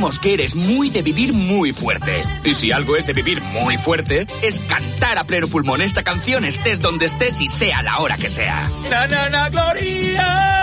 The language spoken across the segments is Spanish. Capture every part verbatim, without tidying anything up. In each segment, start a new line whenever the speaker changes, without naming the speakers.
Sabemos que eres muy de vivir muy fuerte. Y si algo es de vivir muy fuerte, es cantar a pleno pulmón esta canción estés donde estés y sea la hora que sea. ¡Na, na, na, Gloria!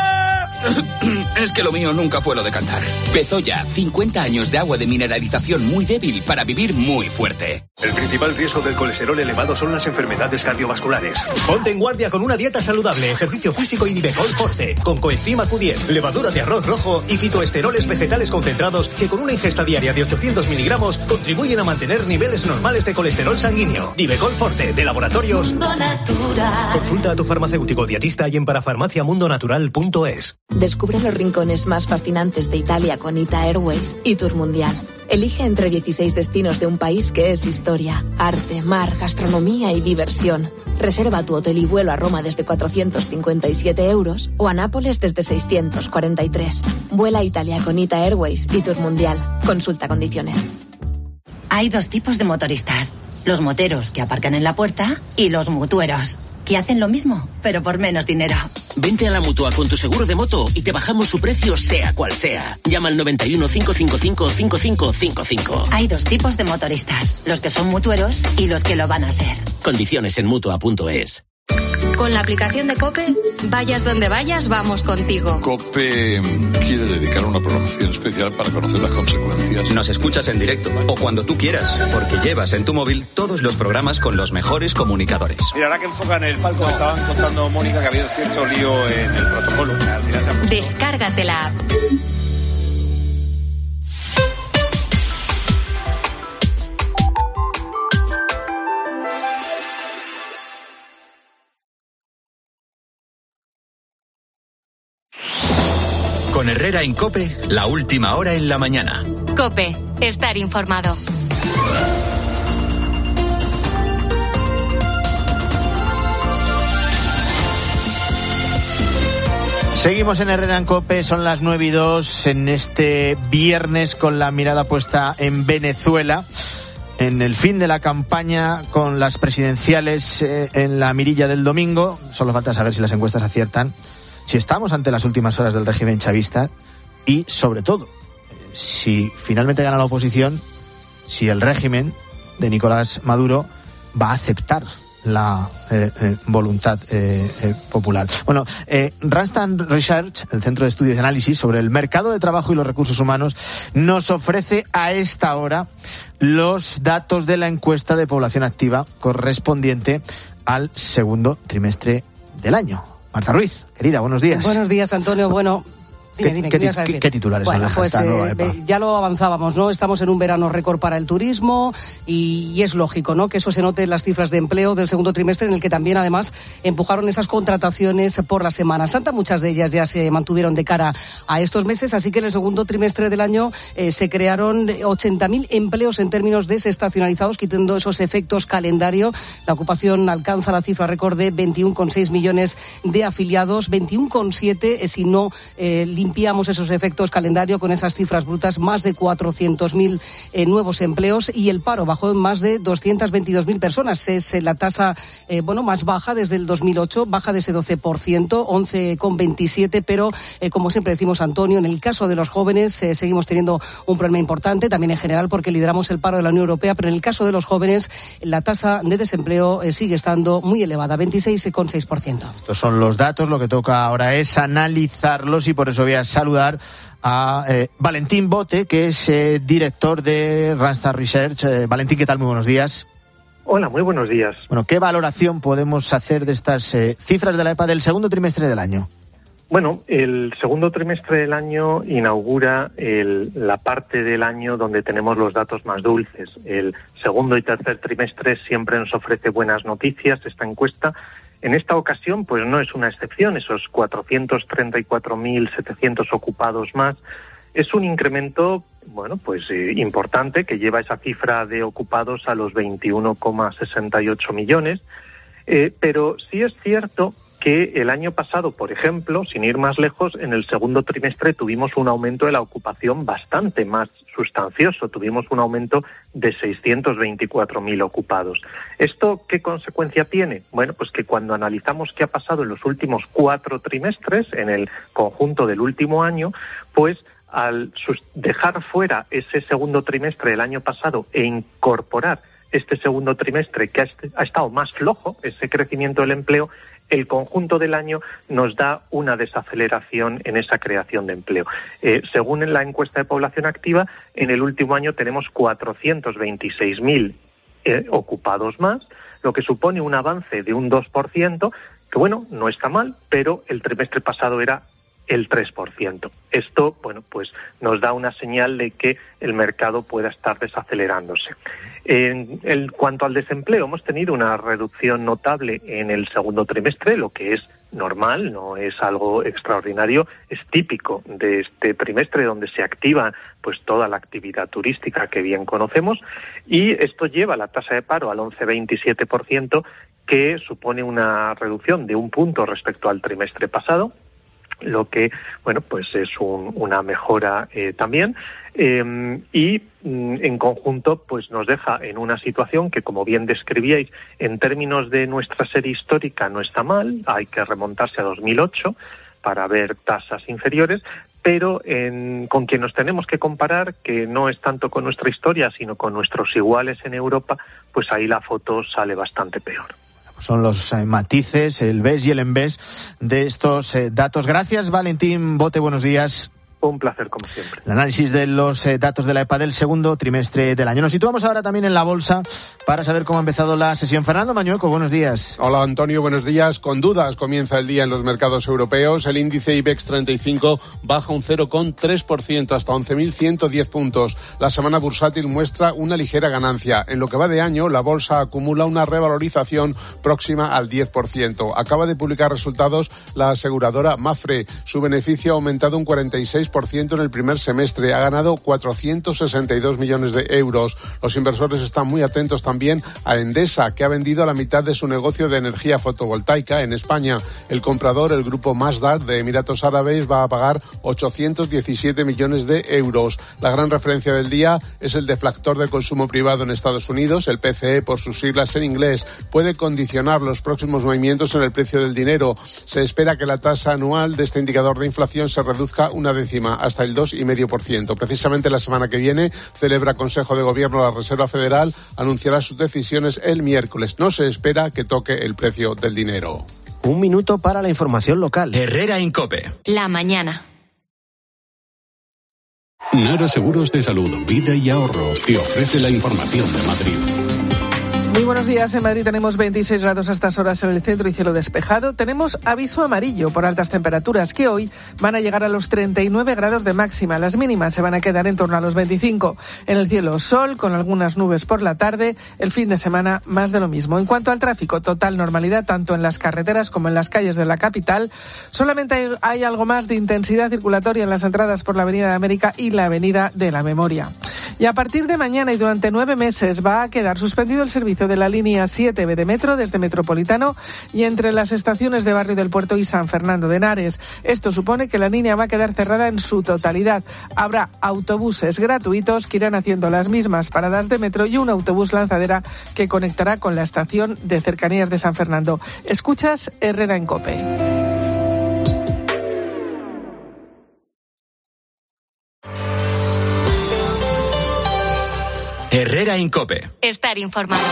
Es que lo mío nunca fue lo de cantar. Bezoya, cincuenta años de agua de mineralización muy débil para vivir muy fuerte.
El principal riesgo del colesterol elevado son las enfermedades cardiovasculares. Ponte en guardia con una dieta saludable, ejercicio físico y Nivecol Forte, con coenzima Q diez, levadura de arroz rojo y fitoesteroles vegetales concentrados que con una ingesta diaria de ochocientos miligramos contribuyen a mantener niveles normales de colesterol sanguíneo. Nivecol Forte, de Laboratorios Mundo Natural. Consulta a tu farmacéutico dietista y en parafarmaciamundonatural punto es.
Descubre los rincones más fascinantes de Italia con Ita Airways y Tour Mundial. Elige entre dieciséis destinos de un país que es historia, arte, mar, gastronomía y diversión. Reserva tu hotel y vuelo a Roma desde cuatrocientos cincuenta y siete euros o a Nápoles desde seiscientos cuarenta y tres. Vuela a Italia con Ita Airways y Tour Mundial. Consulta condiciones.
Hay dos tipos de motoristas. Los moteros que aparcan en la puerta y los mutueros, que hacen lo mismo, pero por menos dinero.
Vente a la Mutua con tu seguro de moto y te bajamos su precio sea cual sea. Llama al noventa y uno, cinco cinco cinco, cinco cinco cinco cinco.
Hay dos tipos de motoristas, los que son mutueros y los que lo van a ser.
Condiciones en Mutua punto es.
Con la aplicación de COPE, vayas donde vayas, vamos contigo.
COPE quiere dedicar una programación especial para conocer las consecuencias.
Nos escuchas en directo o cuando tú quieras, porque llevas en tu móvil todos los programas con los mejores comunicadores.
Mira, ahora que enfocan el palco, estaban contando, Mónica, que ha habido cierto lío en el protocolo. Al final se ha...
Descárgate la app.
Con Herrera en COPE, la última hora en la mañana.
COPE, estar informado.
Seguimos en Herrera en COPE, son las nueve y dos en este viernes con la mirada puesta en Venezuela. En el fin de la campaña con las presidenciales eh, en la mirilla del domingo. Solo falta saber si las encuestas aciertan. Si estamos ante las últimas horas del régimen chavista y, sobre todo, si finalmente gana la oposición, si el régimen de Nicolás Maduro va a aceptar la eh, eh, voluntad eh, eh, popular. Bueno, eh, Randstad Research, el Centro de Estudios y Análisis sobre el mercado de trabajo y los recursos humanos, nos ofrece a esta hora los datos de la encuesta de población activa correspondiente al segundo trimestre del año. Marta Ruiz, querida, buenos días.
Buenos días, Antonio. Bueno, dime, dime,
¿qué,
¿qué,
¿qué, ¿qué titulares
bueno,
son las
pues,
esta nueva
eh,
EPA?
Ya lo avanzábamos, ¿no? Estamos en un verano récord para el turismo y, y es lógico, ¿no?, que eso se note en las cifras de empleo del segundo trimestre, en el que también, además, empujaron esas contrataciones por la Semana Santa. Muchas de ellas ya se mantuvieron de cara a estos meses, así que en el segundo trimestre del año eh, se crearon ochenta mil empleos en términos desestacionalizados, quitando esos efectos calendario. La ocupación alcanza la cifra récord de veintiuno coma seis millones de afiliados, veintiuno coma siete eh, si no eh, limpiamos esos efectos calendario, con esas cifras brutas, más de cuatrocientos mil eh, nuevos empleos, y el paro bajó en más de doscientas veintidós mil personas. Es eh, la tasa eh, bueno más baja desde el dos mil ocho, baja de ese doce por ciento, once coma veintisiete, pero eh, como siempre decimos, Antonio, en el caso de los jóvenes eh, seguimos teniendo un problema importante, también en general porque lideramos el paro de la Unión Europea, pero en el caso de los jóvenes la tasa de desempleo eh, sigue estando muy elevada, veintiséis coma seis por ciento.
Estos son los datos, lo que toca ahora es analizarlos y por eso voy a saludar a eh, Valentín Bote, que es eh, director de Randstad Research. Eh, Valentín, ¿qué tal? Muy buenos días.
Hola, muy buenos días.
Bueno, ¿qué valoración podemos hacer de estas eh, cifras de la EPA del segundo trimestre del año?
Bueno, el segundo trimestre del año inaugura el, la parte del año donde tenemos los datos más dulces. El segundo y tercer trimestre siempre nos ofrece buenas noticias esta encuesta. En esta ocasión, pues no es una excepción, esos cuatrocientos treinta y cuatro mil setecientos ocupados más. Es un incremento, bueno, pues eh, importante, que lleva esa cifra de ocupados a los veintiuno coma sesenta y ocho millones. Eh, pero sí es cierto que el año pasado, por ejemplo, sin ir más lejos, en el segundo trimestre tuvimos un aumento de la ocupación bastante más sustancioso. Tuvimos un aumento de seiscientos veinticuatro mil ocupados. ¿Esto qué consecuencia tiene? Bueno, pues que cuando analizamos qué ha pasado en los últimos cuatro trimestres, en el conjunto del último año, pues al dejar fuera ese segundo trimestre del año pasado e incorporar este segundo trimestre que ha estado más flojo, ese crecimiento del empleo, el conjunto del año nos da una desaceleración en esa creación de empleo. Eh, según en la encuesta de población activa, en el último año tenemos cuatrocientos veintiséis mil eh, ocupados más, lo que supone un avance de un dos por ciento, que bueno, no está mal, pero el trimestre pasado era el tres por ciento. Esto, bueno, pues nos da una señal de que el mercado pueda estar desacelerándose. En el, cuanto al desempleo, hemos tenido una reducción notable en el segundo trimestre, lo que es normal, no es algo extraordinario, es típico de este trimestre donde se activa pues toda la actividad turística que bien conocemos, y esto lleva la tasa de paro al once coma veintisiete por ciento, que supone una reducción de un punto respecto al trimestre pasado, lo que, bueno, pues es un, una mejora eh, también, eh, y mm, en conjunto pues nos deja en una situación que, como bien describíais, en términos de nuestra serie histórica no está mal, hay que remontarse a dos mil ocho para ver tasas inferiores, pero en, con quien nos tenemos que comparar, que no es tanto con nuestra historia, sino con nuestros iguales en Europa, pues ahí la foto sale bastante peor.
Son los eh, matices, el B E S y el N B E S de estos eh, datos. Gracias, Valentín Bote, buenos días.
Un placer, como siempre.
El análisis de los eh, datos de la E P A del segundo trimestre del año. Nos situamos ahora también en la bolsa para saber cómo ha empezado la sesión. Fernando Mañueco, buenos días.
Hola, Antonio, buenos días. Con dudas comienza el día en los mercados europeos. El índice IBEX treinta y cinco baja un cero coma tres por ciento hasta once mil ciento diez puntos. La semana bursátil muestra una ligera ganancia. En lo que va de año, la bolsa acumula una revalorización próxima al diez por ciento. Acaba de publicar resultados la aseguradora Mapfre. Su beneficio ha aumentado un cuarenta y seis por ciento en el primer semestre, ha ganado cuatrocientos sesenta y dos millones de euros. Los inversores están muy atentos también a Endesa, que ha vendido a la mitad de su negocio de energía fotovoltaica en España. El comprador, el grupo Masdar de Emiratos Árabes, va a pagar ochocientos diecisiete millones de euros. La gran referencia del día es el deflactor de consumo privado en Estados Unidos, el P C E por sus siglas en inglés. Puede condicionar los próximos movimientos en el precio del dinero. Se espera que la tasa anual de este indicador de inflación se reduzca una décima hasta el dos coma cinco por ciento. Precisamente la semana que viene celebra Consejo de Gobierno la Reserva Federal, anunciará sus decisiones el miércoles. No se espera que toque el precio del dinero.
Un minuto para la información local.
Herrera en COPE.
La mañana.
Nara Seguros de Salud, Vida y Ahorro te ofrece la información de Madrid.
Muy buenos días. En Madrid tenemos veintiséis grados a estas horas en el centro y cielo despejado. Tenemos aviso amarillo por altas temperaturas que hoy van a llegar a los treinta y nueve grados de máxima. Las mínimas se van a quedar en torno a los veinticinco. En el cielo sol, con algunas nubes por la tarde. El fin de semana más de lo mismo. En cuanto al tráfico, total normalidad tanto en las carreteras como en las calles de la capital. Solamente hay, hay algo más de intensidad circulatoria en las entradas por la Avenida de América y la Avenida de la Memoria. Y a partir de mañana y durante nueve meses va a quedar suspendido el servicio de la línea siete B de metro desde Metropolitano y entre las estaciones de Barrio del Puerto y San Fernando de Henares. Esto supone que la línea va a quedar cerrada en su totalidad. Habrá autobuses gratuitos que irán haciendo las mismas paradas de metro y un autobús lanzadera que conectará con la estación de cercanías de San Fernando. Escuchas Herrera en COPE.
Herrera en COPE.
Estar informado.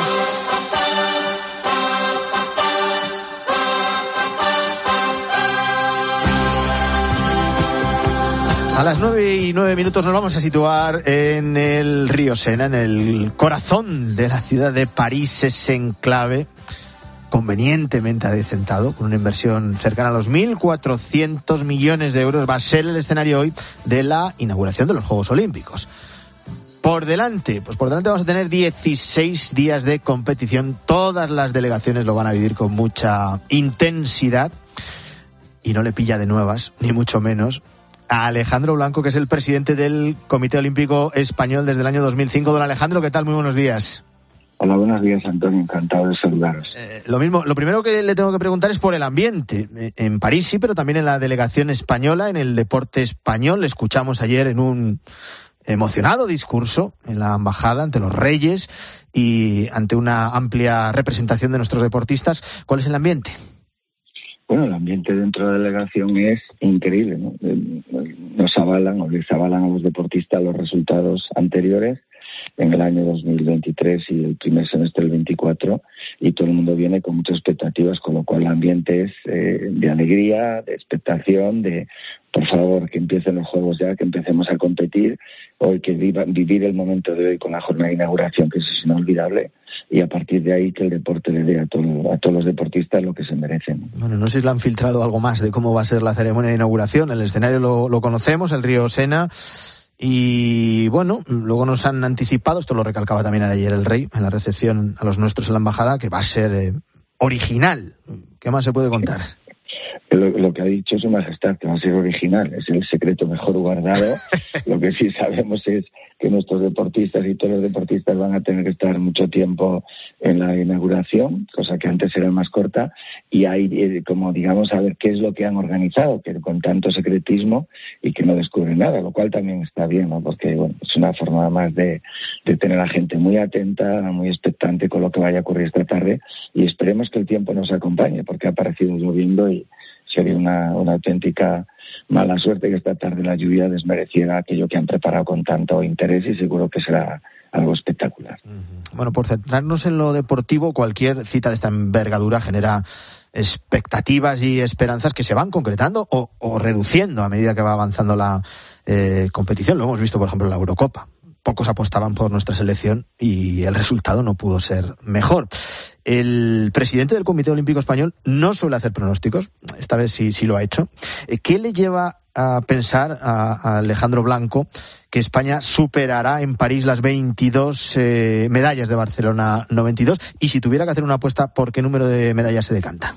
A las nueve y nueve minutos nos vamos a situar en el río Sena, en el corazón de la ciudad de París, ese enclave convenientemente adecentado, con una inversión cercana a los mil cuatrocientos millones de euros. Va a ser el escenario hoy de la inauguración de los Juegos Olímpicos. Por delante, pues por delante vamos a tener dieciséis días de competición. Todas las delegaciones lo van a vivir con mucha intensidad y no le pilla de nuevas, ni mucho menos, a Alejandro Blanco, que es el presidente del Comité Olímpico Español desde el año dos mil cinco. Don Alejandro, ¿qué tal? Muy buenos días.
Hola, buenos días, Antonio. Encantado de saludaros.
Eh, lo mismo, lo primero que le tengo que preguntar es por el ambiente. Eh, en París sí, pero también en la delegación española, en el deporte español. Le escuchamos ayer en un emocionado discurso en la embajada ante los reyes y ante una amplia representación de nuestros deportistas. ¿Cuál es el ambiente?
Bueno, el ambiente dentro de la delegación es increíble, ¿no? nos avalan o les avalan a los deportistas los resultados anteriores en el año dos mil veintitrés y el primer semestre del veinticuatro, y todo el mundo viene con muchas expectativas, con lo cual el ambiente es eh, de alegría, de expectación, de por favor que empiecen los juegos ya, que empecemos a competir, hoy que viva, vivir el momento de hoy con la jornada de inauguración, que eso es inolvidable, y a partir de ahí que el deporte le dé a, todo, a todos los deportistas lo que se merecen.
Bueno, no sé si le han filtrado algo más de cómo va a ser la ceremonia de inauguración. El escenario lo, lo conocemos, el río Sena. Y bueno, luego nos han anticipado, esto lo recalcaba también ayer el rey en la recepción a los nuestros en la embajada, que va a ser eh, original. ¿Qué más se puede contar?
Lo, lo que ha dicho Su Majestad, que va a ser original, es el secreto mejor guardado. Lo que sí sabemos es que nuestros deportistas y todos los deportistas van a tener que estar mucho tiempo en la inauguración, cosa que antes era más corta, y hay como, digamos, a ver qué es lo que han organizado, que con tanto secretismo y que no descubren nada, lo cual también está bien, ¿no? Porque bueno, es una forma más de, de tener a la gente muy atenta, muy expectante con lo que vaya a ocurrir esta tarde, y esperemos que el tiempo nos acompañe, porque ha parecido lloviendo y sería una, una auténtica mala suerte que esta tarde la lluvia desmereciera aquello que han preparado con tanto interés, y seguro que será algo espectacular.
Bueno, por centrarnos en lo deportivo, cualquier cita de esta envergadura genera expectativas y esperanzas que se van concretando o, o reduciendo a medida que va avanzando la eh, competición. Lo hemos visto, por ejemplo, en la Eurocopa. Pocos apostaban por nuestra selección y el resultado no pudo ser mejor. El presidente del Comité Olímpico Español no suele hacer pronósticos, esta vez sí, sí lo ha hecho. ¿Qué le lleva a pensar a, a Alejandro Blanco que España superará en París las veintidós eh, medallas de Barcelona noventa y dos? Y si tuviera que hacer una apuesta, ¿por qué número de medallas se decanta?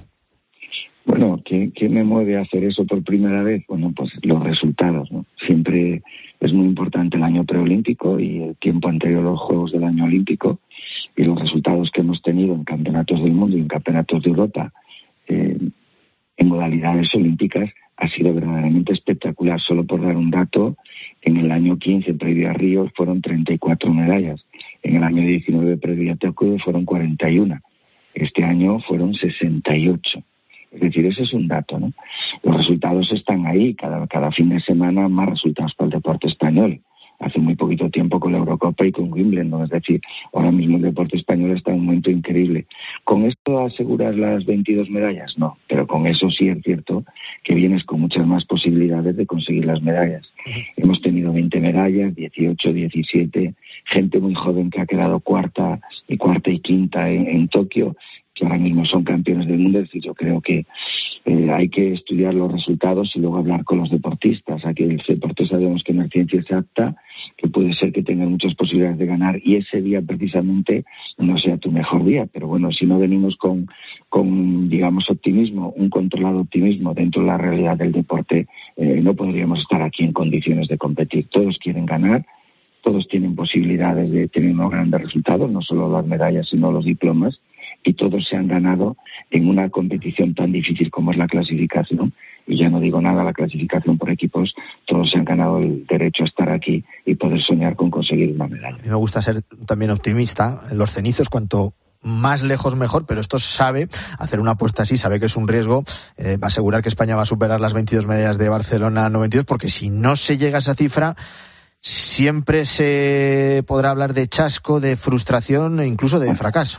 Bueno, ¿qué, qué me mueve a hacer eso por primera vez? Bueno, pues los resultados, ¿no? Siempre es muy importante el año preolímpico y el tiempo anterior a los Juegos del año olímpico, y los resultados que hemos tenido en campeonatos del mundo y en campeonatos de Europa eh, en modalidades olímpicas ha sido verdaderamente espectacular. Solo por dar un dato, en el año quince, previo a Río, fueron treinta y cuatro medallas. En el año diecinueve, previo a Tokio, fueron cuarenta y uno. Este año fueron sesenta y ocho. Es decir, ese es un dato, ¿no? Los resultados están ahí, cada, cada fin de semana más resultados para el deporte español. Hace muy poquito tiempo con la Eurocopa y con Wimbledon, es decir, ahora mismo el deporte español está en un momento increíble. ¿Con esto asegurar las veintidós medallas? No, pero con eso sí es cierto que vienes con muchas más posibilidades de conseguir las medallas. Hemos tenido veinte medallas, dieciocho, diecisiete, gente muy joven que ha quedado cuarta y cuarta y quinta en, en Tokio, que ahora mismo son campeones del mundo. Es decir, yo creo que eh, hay que estudiar los resultados y luego hablar con los deportistas. Aquí el deporte sabemos que no es ciencia exacta, que puede ser que tengan muchas posibilidades de ganar y ese día precisamente no sea tu mejor día. Pero bueno, si no venimos con, con digamos, optimismo, un controlado optimismo dentro de la realidad del deporte, eh, no podríamos estar aquí en condiciones de competir. Todos quieren ganar. Todos tienen posibilidades de tener unos grandes resultados, no solo las medallas, sino los diplomas, y todos se han ganado en una competición tan difícil como es la clasificación, y ya no digo nada, la clasificación por equipos, todos se han ganado el derecho a estar aquí y poder soñar con conseguir una medalla.
A mí me gusta ser también optimista. Los cenizos, cuanto más lejos mejor, pero esto sabe hacer una apuesta así, sabe que es un riesgo, eh, va a asegurar que España va a superar las veintidós medallas de Barcelona noventa y dos, porque si no se llega a esa cifra, siempre se podrá hablar de chasco, de frustración e incluso de fracaso.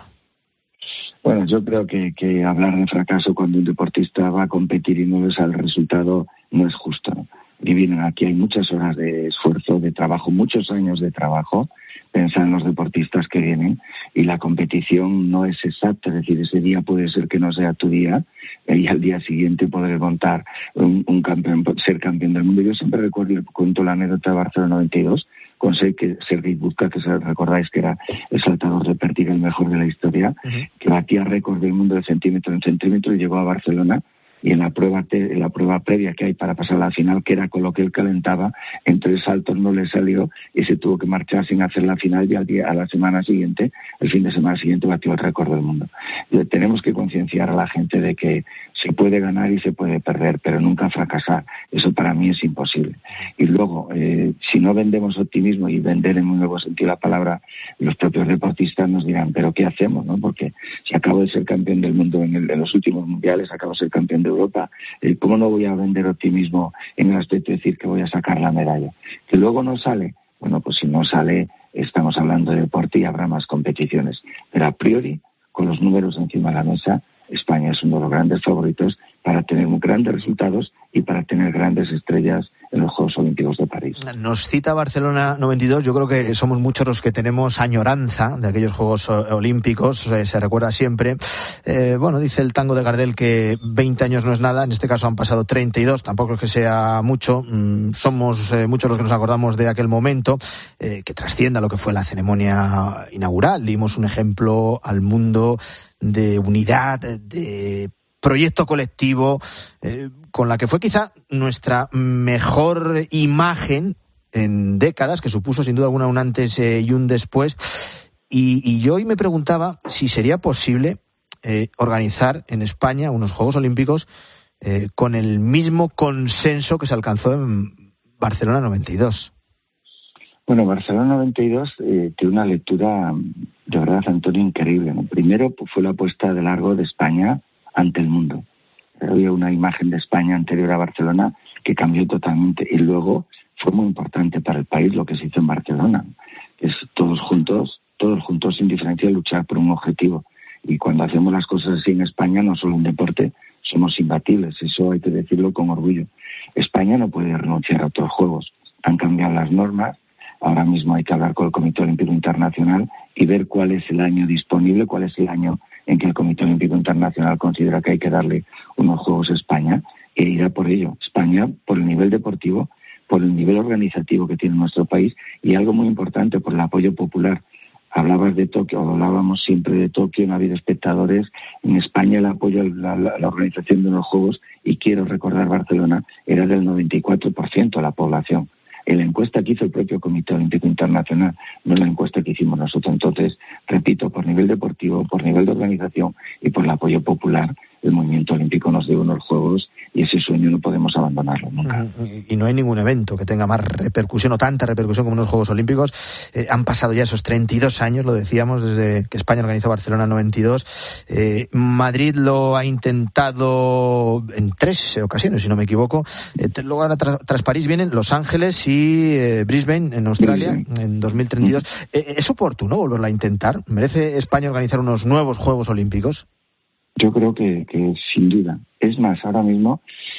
Bueno, yo creo que, que hablar de fracaso cuando un deportista va a competir y no le sale el resultado no es justo, ¿no? Y vienen aquí, hay muchas horas de esfuerzo, de trabajo, muchos años de trabajo. Pensar en los deportistas que vienen, y la competición no es exacta, es decir, ese día puede ser que no sea tu día y al día siguiente poder montar un, un campeón, ser campeón del mundo. Yo siempre recuerdo, cuento la anécdota de Barcelona noventa y dos con Sergei Bubka, que recordáis que era el saltador de pértiga, el mejor de la historia, uh-huh. que batía récord del mundo de centímetro en centímetro y llegó a Barcelona. Y en la prueba te, en la prueba previa que hay para pasar a la final, que era con lo que él calentaba, en tres saltos no le salió y se tuvo que marchar sin hacer la final, y al día, a la semana siguiente, el fin de semana siguiente, batió el récord del mundo. Y tenemos que concienciar a la gente de que se puede ganar y se puede perder, pero nunca fracasar. Eso para mí es imposible. Y luego, eh, si no vendemos optimismo, y vender en un nuevo sentido la palabra, los propios deportistas nos dirán, ¿pero qué hacemos? ¿No? Porque si acabo de ser campeón del mundo en, el, en los últimos mundiales, acabo de ser campeón de Europa. Eh, ¿Cómo no voy a vender optimismo en el aspecto de decir que voy a sacar la medalla? Que luego no sale. Bueno, pues si no sale, estamos hablando de deporte y habrá más competiciones. Pero a priori, con los números encima de la mesa, España es uno de los grandes favoritos para tener grandes resultados y para tener grandes estrellas en los Juegos Olímpicos de París.
Nos cita Barcelona noventa y dos. Yo creo que somos muchos los que tenemos añoranza de aquellos Juegos Olímpicos. Eh, se recuerda siempre. Eh, bueno, dice el tango de Gardel que veinte años no es nada. En este caso han pasado treinta y dos. Tampoco es que sea mucho. Mm, somos eh, muchos los que nos acordamos de aquel momento eh, que trascienda lo que fue la ceremonia inaugural. Dimos un ejemplo al mundo de unidad, de proyecto colectivo, eh, con la que fue quizá nuestra mejor imagen en décadas, que supuso sin duda alguna un antes eh, y un después. Y, y yo hoy me preguntaba si sería posible eh, organizar en España unos Juegos Olímpicos eh, con el mismo consenso que se alcanzó en Barcelona noventa y dos.
Bueno, Barcelona noventa y dos eh, tiene una lectura, de verdad, Antonio, increíble, ¿no? Primero pues, fue la puesta de largo de España ante el mundo. Había una imagen de España anterior a Barcelona que cambió totalmente. Y luego fue muy importante para el país lo que se hizo en Barcelona. Es todos juntos, todos juntos sin diferencia, luchar por un objetivo. Y cuando hacemos las cosas así en España, no solo en deporte, somos imbatibles. Eso hay que decirlo con orgullo. España no puede renunciar a otros juegos. Han cambiado las normas. Ahora mismo hay que hablar con el Comité Olímpico Internacional y ver cuál es el año disponible, cuál es el año en que el Comité Olímpico Internacional considera que hay que darle unos Juegos a España, e irá por ello. España, por el nivel deportivo, por el nivel organizativo que tiene nuestro país, y algo muy importante, por el apoyo popular. Hablabas de Tokio, hablábamos siempre de Tokio, no ha habido espectadores. En España el apoyo a la, la, la organización de unos Juegos, y quiero recordar Barcelona, era del noventa y cuatro por ciento de la población. En la encuesta que hizo el propio Comité Olímpico Internacional, no la encuesta que hicimos nosotros. Entonces, repito, por nivel deportivo, por nivel de organización y por el apoyo popular, el movimiento olímpico nos dio unos Juegos y ese sueño no podemos abandonarlo nunca.
Y no hay ningún evento que tenga más repercusión o tanta repercusión como unos Juegos Olímpicos. Eh, han pasado ya esos treinta y dos años, lo decíamos, desde que España organizó Barcelona noventa y dos. Eh, Madrid lo ha intentado en tres ocasiones, si no me equivoco. Eh, luego ahora tras, tras París vienen Los Ángeles y eh, Brisbane en Australia en dos mil treinta y dos. Eh, ¿Es oportuno volverlo a intentar? ¿Merece España organizar unos nuevos Juegos Olímpicos?
Yo creo que, que sin duda. Es más, ahora mismo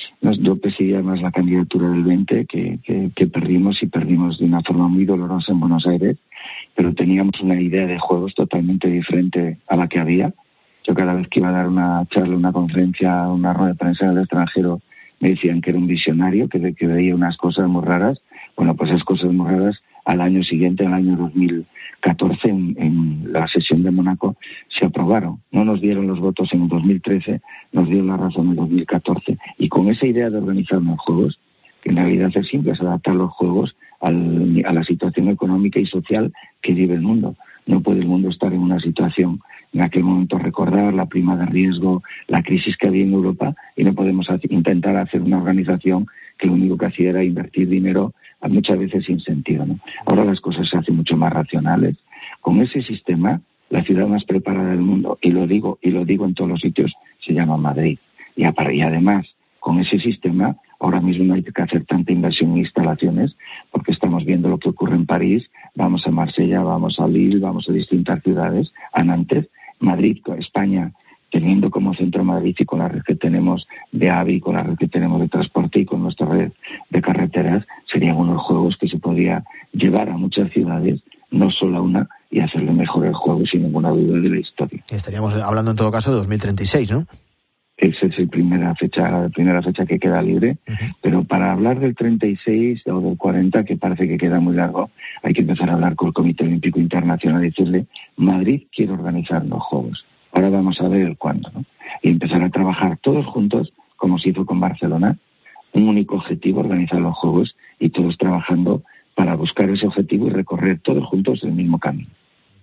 yo perseguía más la candidatura del veinte que, que, que perdimos y perdimos de una forma muy dolorosa en Buenos Aires, pero teníamos una idea de juegos totalmente diferente a la que había. Yo cada vez que iba a dar una charla, una conferencia, una rueda de prensa en el extranjero, me decían que era un visionario, que, que veía unas cosas muy raras. Bueno, pues esas cosas muy raras al año siguiente, al año dos mil catorce, en, en la sesión de Mónaco, se aprobaron. No nos dieron los votos en dos mil trece, nos dieron la razón en dos mil catorce. Y con esa idea de organizar unos juegos, que en realidad es simple, es adaptar los juegos al, a la situación económica y social que vive el mundo. No puede el mundo estar en una situación, en aquel momento recordar la prima de riesgo, la crisis que había en Europa, y no podemos hacer, intentar hacer una organización que lo único que hacía era invertir dinero, muchas veces sin sentido, ¿no? Ahora las cosas se hacen mucho más racionales. Con ese sistema, la ciudad más preparada del mundo, y lo digo y lo digo en todos los sitios, se llama Madrid. Y, y además, con ese sistema, ahora mismo no hay que hacer tanta inversión en instalaciones, porque estamos viendo lo que ocurre en París, vamos a Marsella, vamos a Lille, vamos a distintas ciudades, a Nantes, Madrid, España, teniendo como centro Madrid y con la red que tenemos de AVI, con la red que tenemos de transporte y con nuestra red de carreteras, serían unos juegos que se podría llevar a muchas ciudades, no solo a una, y hacerle mejor el juego sin ninguna duda de la historia.
Estaríamos hablando en todo caso de dos mil treinta y seis, ¿no?
Esa es la primera fecha, la primera fecha que queda libre, uh-huh. Pero para hablar del treinta y seis o del cuarenta, que parece que queda muy largo, hay que empezar a hablar con el Comité Olímpico Internacional y decirle, Madrid quiere organizar los Juegos. Ahora vamos a ver el cuándo, ¿no? Y empezar a trabajar todos juntos, como se hizo con Barcelona, un único objetivo, organizar los Juegos, y todos trabajando para buscar ese objetivo y recorrer todos juntos el mismo camino.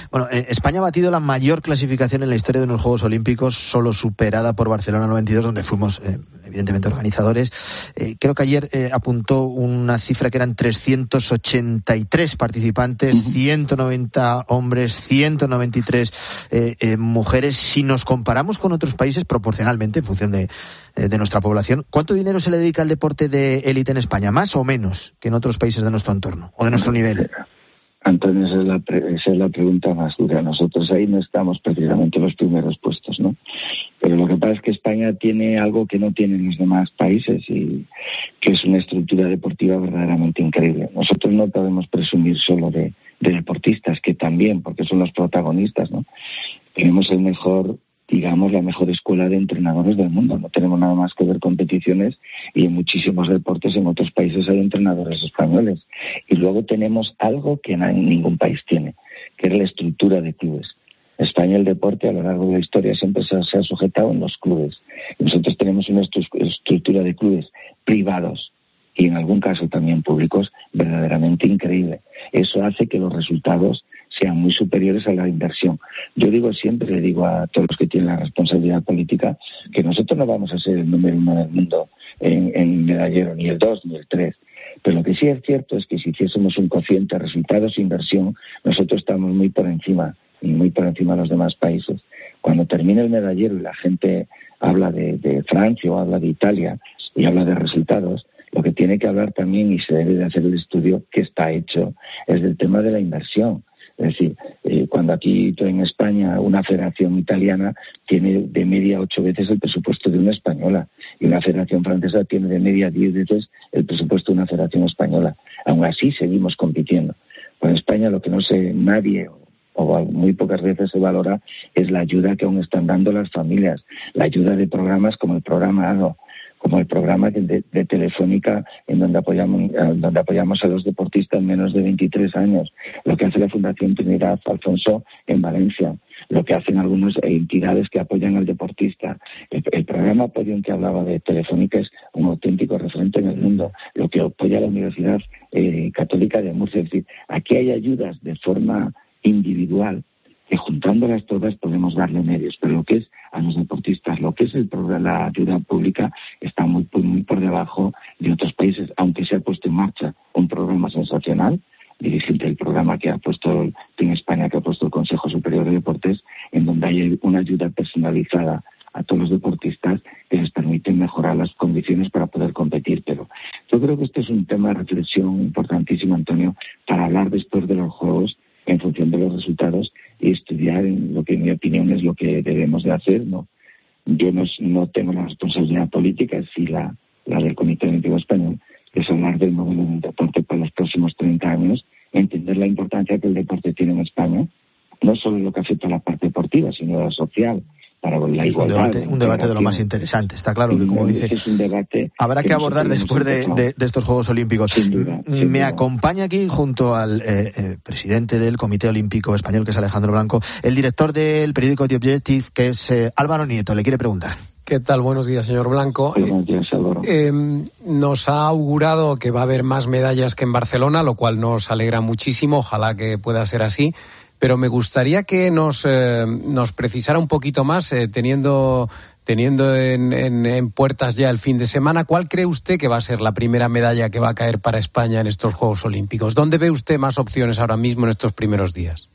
Bueno, eh, España ha batido la mayor clasificación en la historia de unos Juegos Olímpicos, solo superada por Barcelona noventa y dos, donde fuimos eh, evidentemente organizadores. Eh, creo que ayer eh, apuntó una cifra que eran trescientos ochenta y tres participantes, uh-huh. ciento noventa hombres, ciento noventa y tres eh, eh, mujeres. Si nos comparamos con otros países, proporcionalmente, en función de, eh, de nuestra población, ¿cuánto dinero se le dedica al deporte de élite en España? ¿Más o menos que en otros países de nuestro entorno o de nuestro nivel?
Antonio, esa es, la pre- esa es la pregunta más dura. Nosotros ahí no estamos precisamente en los primeros puestos, ¿no? Pero lo que pasa es que España tiene algo que no tienen los demás países, y que es una estructura deportiva verdaderamente increíble. Nosotros no podemos presumir solo de, de deportistas, que también, porque son los protagonistas, ¿no? Tenemos el mejor, digamos, la mejor escuela de entrenadores del mundo. No tenemos nada más que ver competiciones, y en muchísimos deportes en otros países hay entrenadores españoles. Y luego tenemos algo que ningún país tiene, que es la estructura de clubes. España, el deporte a lo largo de la historia siempre se ha, se ha sujetado en los clubes. Y nosotros tenemos una estru- estructura de clubes privados y en algún caso también públicos verdaderamente increíble. Eso hace que los resultados sean muy superiores a la inversión. Yo digo siempre, le digo a todos los que tienen la responsabilidad política, que nosotros no vamos a ser el número uno del mundo en, en medallero, ni el dos ni el tres. Pero lo que sí es cierto es que si hiciésemos un cociente de resultados e inversión, nosotros estamos muy por encima, y muy por encima de los demás países. Cuando termine el medallero y la gente habla de, de Francia o habla de Italia y habla de resultados, lo que tiene que hablar también, y se debe de hacer el estudio que está hecho, es del tema de la inversión. Es decir, eh, cuando aquí en España una federación italiana tiene de media ocho veces el presupuesto de una española, y una federación francesa tiene de media diez veces el presupuesto de una federación española. Aún así seguimos compitiendo. Pues en España lo que no sé nadie o muy pocas veces se valora es la ayuda que aún están dando las familias, la ayuda de programas como el programa ADO, como el programa de, de Telefónica, en donde apoyamos, donde apoyamos a los deportistas menos de veintitrés años, lo que hace la Fundación Trinidad Alfonso en Valencia, lo que hacen algunas entidades que apoyan al deportista. El, el programa Apoyo en que hablaba de Telefónica es un auténtico referente en el mundo, lo que apoya la Universidad eh, Católica de Murcia. Es decir, aquí hay ayudas de forma individual, que juntándolas todas podemos darle medios, pero lo que es a los deportistas, lo que es el la ayuda pública, está muy, muy por debajo de otros países, aunque se ha puesto en marcha un programa sensacional, dirigente del programa que ha puesto en España, que ha puesto el Consejo Superior de Deportes, en donde hay una ayuda personalizada a todos los deportistas que les permite mejorar las condiciones para poder competir. Pero yo creo que este es un tema de reflexión importantísimo, Antonio, para hablar después de los Juegos, en función de los resultados, y estudiar en lo que en mi opinión es lo que debemos de hacer, ¿no? Yo no, no tengo la responsabilidad política, sí la, la del Comité Olímpico Español, que es hablar del modelo del deporte para los próximos treinta años, entender la importancia que el deporte tiene en España, no solo lo que afecta a la parte deportiva, sino a la social, para la
es
igualdad.
Un debate, un debate de lo más interesante, está claro que, como dice,
es un debate
habrá que, que abordar después de, de, de estos Juegos Olímpicos. Sin duda, sin Me duda. acompaña aquí, junto al eh, eh, presidente del Comité Olímpico Español, que es Alejandro Blanco, el director del periódico The Objective, que es eh, Álvaro Nieto. Le quiere preguntar.
¿Qué tal? Buenos días, señor Blanco.
Buenos días, Álvaro.
Eh, nos ha augurado que va a haber más medallas que en Barcelona, lo cual nos alegra muchísimo. Ojalá que pueda ser así. Pero me gustaría que nos, eh, nos precisara un poquito más, eh, teniendo, teniendo en, en, en puertas ya el fin de semana, ¿cuál cree usted que va a ser la primera medalla que va a caer para España en estos Juegos Olímpicos? ¿Dónde ve usted más opciones ahora mismo en estos primeros días?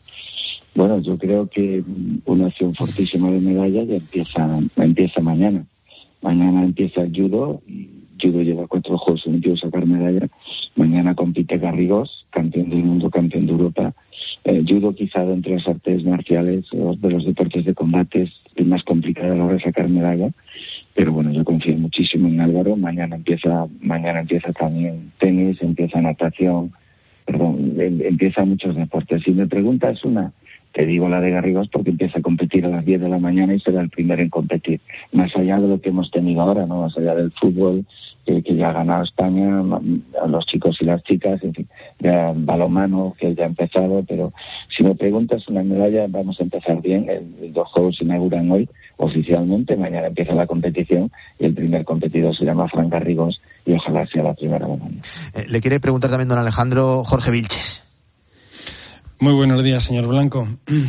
Bueno, yo creo que una opción fortísima de medalla ya empieza, empieza mañana. Mañana empieza el judo. Judo lleva cuatro Juegos Olímpicos a sacar medalla. Mañana compite Garrigós, campeón del mundo, campeón de Europa. Eh, judo quizá de entre las artes marciales, de los deportes de combate, es el más complicado a la hora de sacar medalla. Pero bueno, yo confío muchísimo en Álvaro. Mañana empieza, mañana empieza también tenis, empieza natación, perdón, empieza muchos deportes. Si me preguntas una, te digo la de Garrigós porque empieza a competir a las diez de la mañana y será el primero en competir. Más allá de lo que hemos tenido ahora, ¿no? Más allá del fútbol, eh, que ya ha ganado España, a los chicos y las chicas, en fin, ya balonmano, que ya ha empezado, pero si me preguntas una medalla, vamos a empezar bien. El, los Juegos se inauguran hoy oficialmente, mañana empieza la competición y el primer competidor se llama Fran Garrigós y ojalá sea la primera medalla.
Eh, le quiere preguntar también don Alejandro Jorge Vilches.
Muy buenos días, señor Blanco.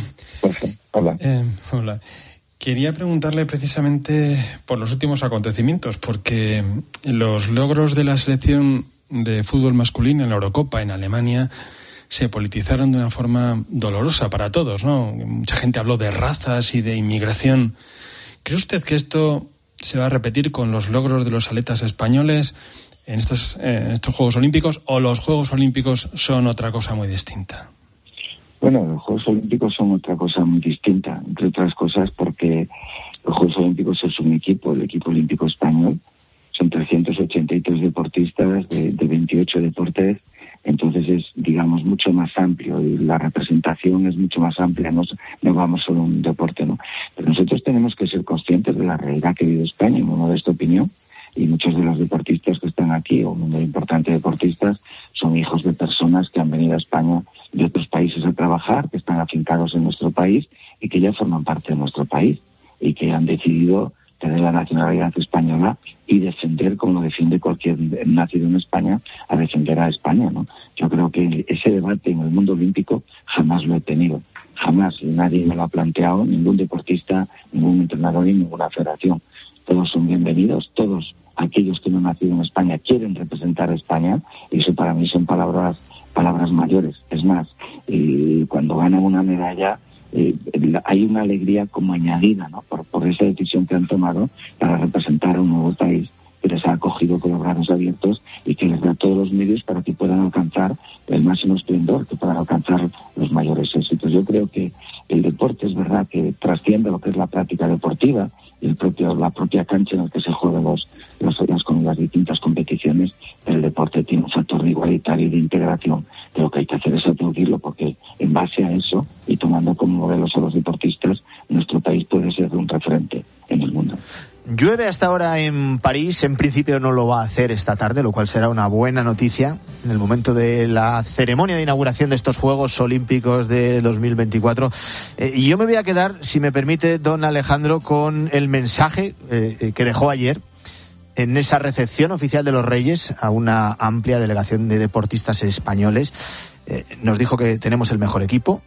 Hola.
Eh, hola. Quería preguntarle precisamente por los últimos acontecimientos, porque los logros de la selección de fútbol masculino en la Eurocopa en Alemania se politizaron de una forma dolorosa para todos, ¿no? Mucha gente habló de razas y de inmigración. ¿Cree usted que esto se va a repetir con los logros de los atletas españoles en, estas, en estos Juegos Olímpicos, o los Juegos Olímpicos son otra cosa muy distinta?
Bueno, los Juegos Olímpicos son otra cosa muy distinta, entre otras cosas porque los Juegos Olímpicos es un equipo, el equipo olímpico español, son trescientos ochenta y tres deportistas de, de veintiocho deportes, entonces es, digamos, mucho más amplio y la representación es mucho más amplia, no, no vamos solo a un deporte, ¿no? Pero nosotros tenemos que ser conscientes de la realidad que vive España, en uno de esta opinión, y muchos de los deportistas que están aquí, o un número importante de deportistas, son hijos de personas que han venido a España de otros países a trabajar, que están afincados en nuestro país y que ya forman parte de nuestro país y que han decidido tener la nacionalidad española y defender, como lo defiende cualquier nacido en España, a defender a España, ¿no? Yo creo que ese debate en el mundo olímpico jamás lo he tenido, jamás, y nadie me lo ha planteado, ningún deportista, ningún entrenador y ninguna federación. Todos son bienvenidos, todos aquellos que no han nacido en España quieren representar a España, y eso para mí son palabras palabras mayores. Es más, eh, cuando ganan una medalla eh, hay una alegría como añadida, ¿no? Por, por esa decisión que han tomado para representar a un nuevo país que les ha acogido con los brazos abiertos y que les da todos los medios para que puedan alcanzar el máximo esplendor, que puedan alcanzar los mayores éxitos. Yo creo que el deporte es verdad que trasciende lo que es la práctica deportiva y el propio, la propia cancha en la que se juegan los, los, las, las distintas competiciones. El deporte tiene un factor de igualitario y de integración, que lo que hay que hacer es aplaudirlo, porque en base a eso y tomando como modelos a los deportistas, nuestro país puede ser un referente en el mundo.
Llueve hasta ahora en París, en principio no lo va a hacer esta tarde, lo cual será una buena noticia en el momento de la ceremonia de inauguración de estos Juegos Olímpicos de dos mil veinticuatro. Eh, y yo me voy a quedar, si me permite, don Alejandro, con el mensaje eh, que dejó ayer en esa recepción oficial de los Reyes a una amplia delegación de deportistas españoles. Eh, nos dijo que tenemos el mejor equipo,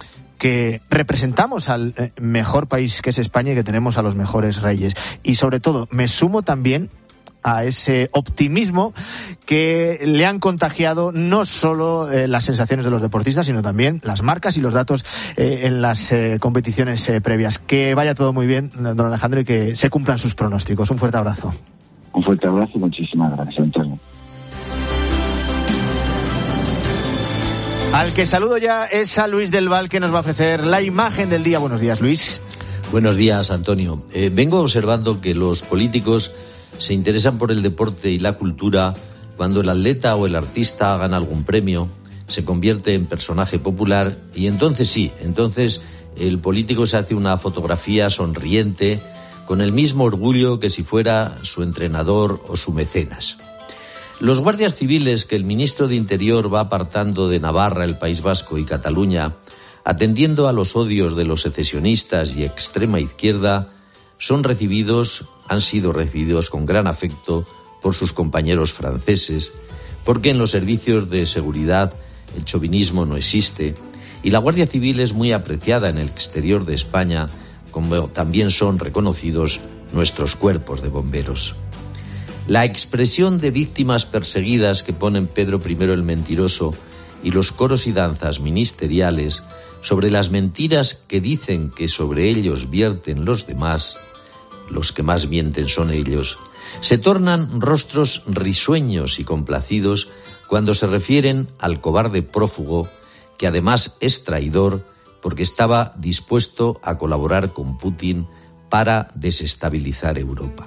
que representamos al mejor país que es España y que tenemos a los mejores reyes. Y sobre todo, me sumo también a ese optimismo que le han contagiado no solo eh, las sensaciones de los deportistas, sino también las marcas y los datos eh, en las eh, competiciones eh, previas. Que vaya todo muy bien, don Alejandro, y que se cumplan sus pronósticos. Un fuerte abrazo.
Un fuerte abrazo y muchísimas gracias, Antonio.
Al que saludo ya es a Luis del Val, que nos va a ofrecer la imagen del día. Buenos días, Luis.
Buenos días, Antonio. Eh, vengo observando que los políticos se interesan por el deporte y la cultura cuando el atleta o el artista gana algún premio, se convierte en personaje popular y entonces sí, entonces el político se hace una fotografía sonriente con el mismo orgullo que si fuera su entrenador o su mecenas. Los guardias civiles que el ministro de Interior va apartando de Navarra, el País Vasco y Cataluña, atendiendo a los odios de los secesionistas y extrema izquierda, son recibidos, han sido recibidos con gran afecto por sus compañeros franceses, porque en los servicios de seguridad el chauvinismo no existe y la Guardia Civil es muy apreciada en el exterior de España, como también son reconocidos nuestros cuerpos de bomberos. La expresión de víctimas perseguidas que ponen Pedro primero el Mentiroso y los coros y danzas ministeriales sobre las mentiras que dicen que sobre ellos vierten los demás, los que más mienten son ellos, se tornan rostros risueños y complacidos cuando se refieren al cobarde prófugo que además es traidor porque estaba dispuesto a colaborar con Putin para desestabilizar Europa.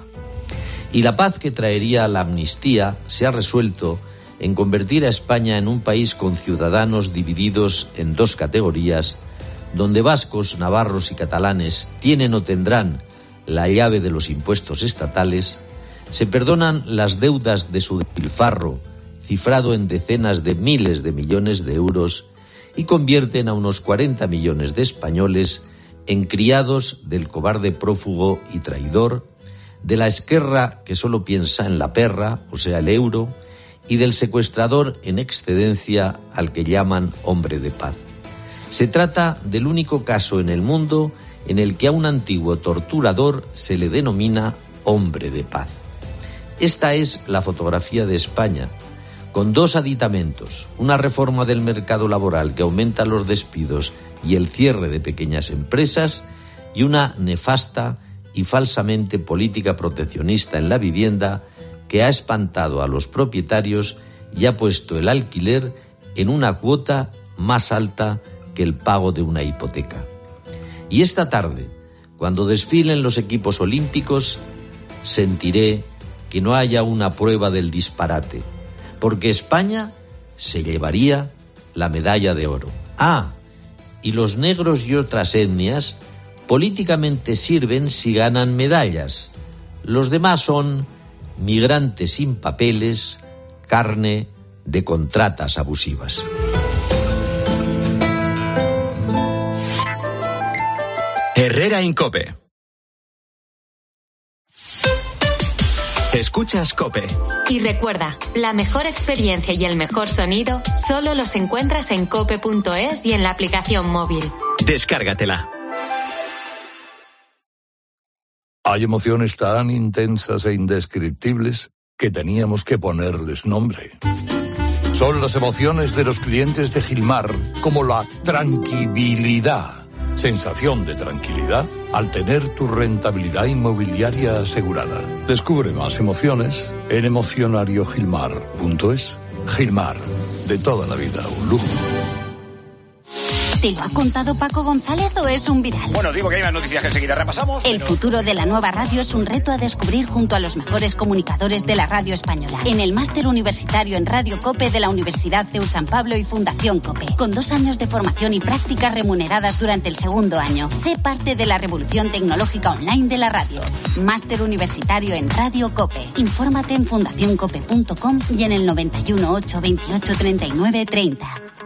Y la paz que traería la amnistía se ha resuelto en convertir a España en un país con ciudadanos divididos en dos categorías, donde vascos, navarros y catalanes tienen o tendrán la llave de los impuestos estatales, se perdonan las deudas de su despilfarro, cifrado en decenas de miles de millones de euros, y convierten a unos cuarenta millones de españoles en criados del cobarde prófugo y traidor, de la esquerra que solo piensa en la perra, o sea el euro, y del secuestrador en excedencia al que llaman hombre de paz. Se trata del único caso en el mundo en el que a un antiguo torturador se le denomina hombre de paz. Esta es la fotografía de España, con dos aditamentos: una reforma del mercado laboral que aumenta los despidos y el cierre de pequeñas empresas, y una nefasta y falsamente política proteccionista en la vivienda que ha espantado a los propietarios y ha puesto el alquiler en una cuota más alta que el pago de una hipoteca. Y esta tarde, cuando desfilen los equipos olímpicos, sentiré que no haya una prueba del disparate, porque España se llevaría la medalla de oro. Ah, y los negros y otras etnias políticamente sirven si ganan medallas. Los demás son migrantes sin papeles, carne de contratas abusivas.
Herrera Incope. Escuchas COPE.
Y recuerda, la mejor experiencia y el mejor sonido solo los encuentras en cope punto es y en la aplicación móvil.
Descárgatela.
Hay emociones tan intensas e indescriptibles que teníamos que ponerles nombre. Son las emociones de los clientes de Gilmar, como la tranquilidad. Sensación de tranquilidad al tener tu rentabilidad inmobiliaria asegurada. Descubre más emociones en emocionario gilmar punto es. Gilmar, de toda la vida, un lujo.
¿Te lo ha contado Paco González o es un viral?
Bueno, digo que hay más noticias que enseguida repasamos.
El
pero...
futuro de la nueva radio es un reto a descubrir junto a los mejores comunicadores de la radio española. En el máster universitario en Radio COPE de la Universidad C E U San Pablo y Fundación COPE. Con dos años de formación y prácticas remuneradas durante el segundo año. Sé parte de la revolución tecnológica online de la radio. Máster universitario en Radio COPE. Infórmate en fundación cope punto com y en el noventa y uno, ocho, veintiocho, treinta y nueve, treinta.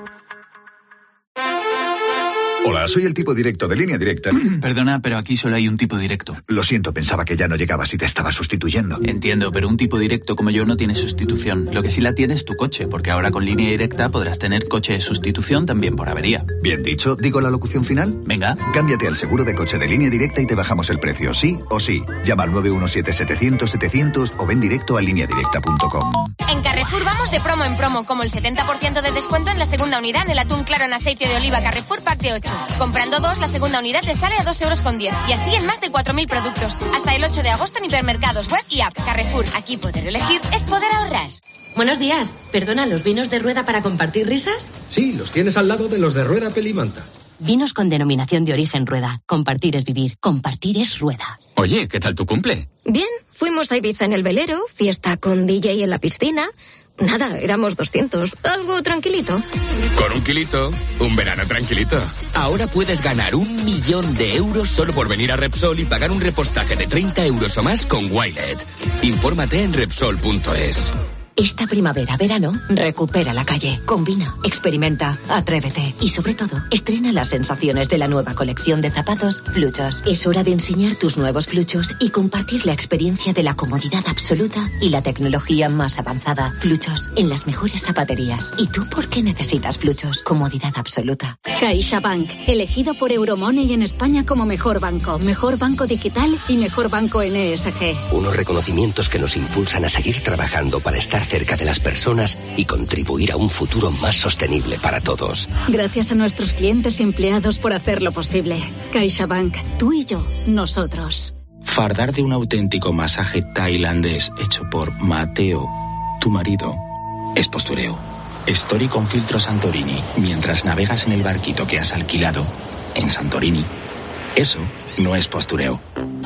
Hola, soy el tipo directo de Línea Directa.
Perdona, pero aquí solo hay un tipo directo.
Lo siento, pensaba que ya no llegabas y te estaba sustituyendo.
Entiendo, pero un tipo directo como yo no tiene sustitución. Lo que sí la tiene es tu coche, porque ahora con Línea Directa podrás tener coche de sustitución también por avería.
Bien dicho, ¿digo la locución final?
Venga.
Cámbiate al seguro de coche de Línea Directa y te bajamos el precio, sí o sí. Llama al nueve uno siete, setecientos, setecientos o ven directo a línea directa punto com.
En Carrefour vamos de promo en promo, como el setenta por ciento de descuento en la segunda unidad en el atún claro en aceite de oliva Carrefour Pack de ocho. Comprando dos, la segunda unidad te sale a dos euros con diez. Y así en más de cuatro mil productos. Hasta el ocho de agosto en hipermercados, web y app. Carrefour, aquí poder elegir es poder ahorrar.
Buenos días. Perdona, ¿los vinos de Rueda para compartir risas?
Sí, los tienes al lado de los de Rueda Pelimanta.
Vinos con denominación de origen Rueda. Compartir es vivir. Compartir es Rueda.
Oye, ¿qué tal tu cumple?
Bien, fuimos a Ibiza en el velero, fiesta con D J en la piscina. Nada, éramos doscientos. Algo tranquilito.
Con un kilito, un verano tranquilito. Ahora puedes ganar un millón de euros solo por venir a Repsol y pagar un repostaje de treinta euros o más con Wilet. Infórmate en Repsol punto es.
Esta primavera, verano, recupera la calle. Combina, experimenta, atrévete. Y sobre todo, estrena las sensaciones de la nueva colección de zapatos Fluchos. Es hora de enseñar tus nuevos Fluchos y compartir la experiencia de la comodidad absoluta y la tecnología más avanzada. Fluchos, en las mejores zapaterías. ¿Y tú por qué necesitas Fluchos? Comodidad absoluta.
CaixaBank, elegido por Euromoney en España como mejor banco, mejor banco digital y mejor banco N S G.
Unos reconocimientos que nos impulsan a seguir trabajando para estar cerca de las personas y contribuir a un futuro más sostenible para todos.
Gracias a nuestros clientes y empleados por hacerlo posible. CaixaBank, tú y yo, nosotros.
Fardar de un auténtico masaje tailandés hecho por Mateo, tu marido, es postureo. Story con filtro Santorini mientras navegas en el barquito que has alquilado en Santorini. Eso no es postureo.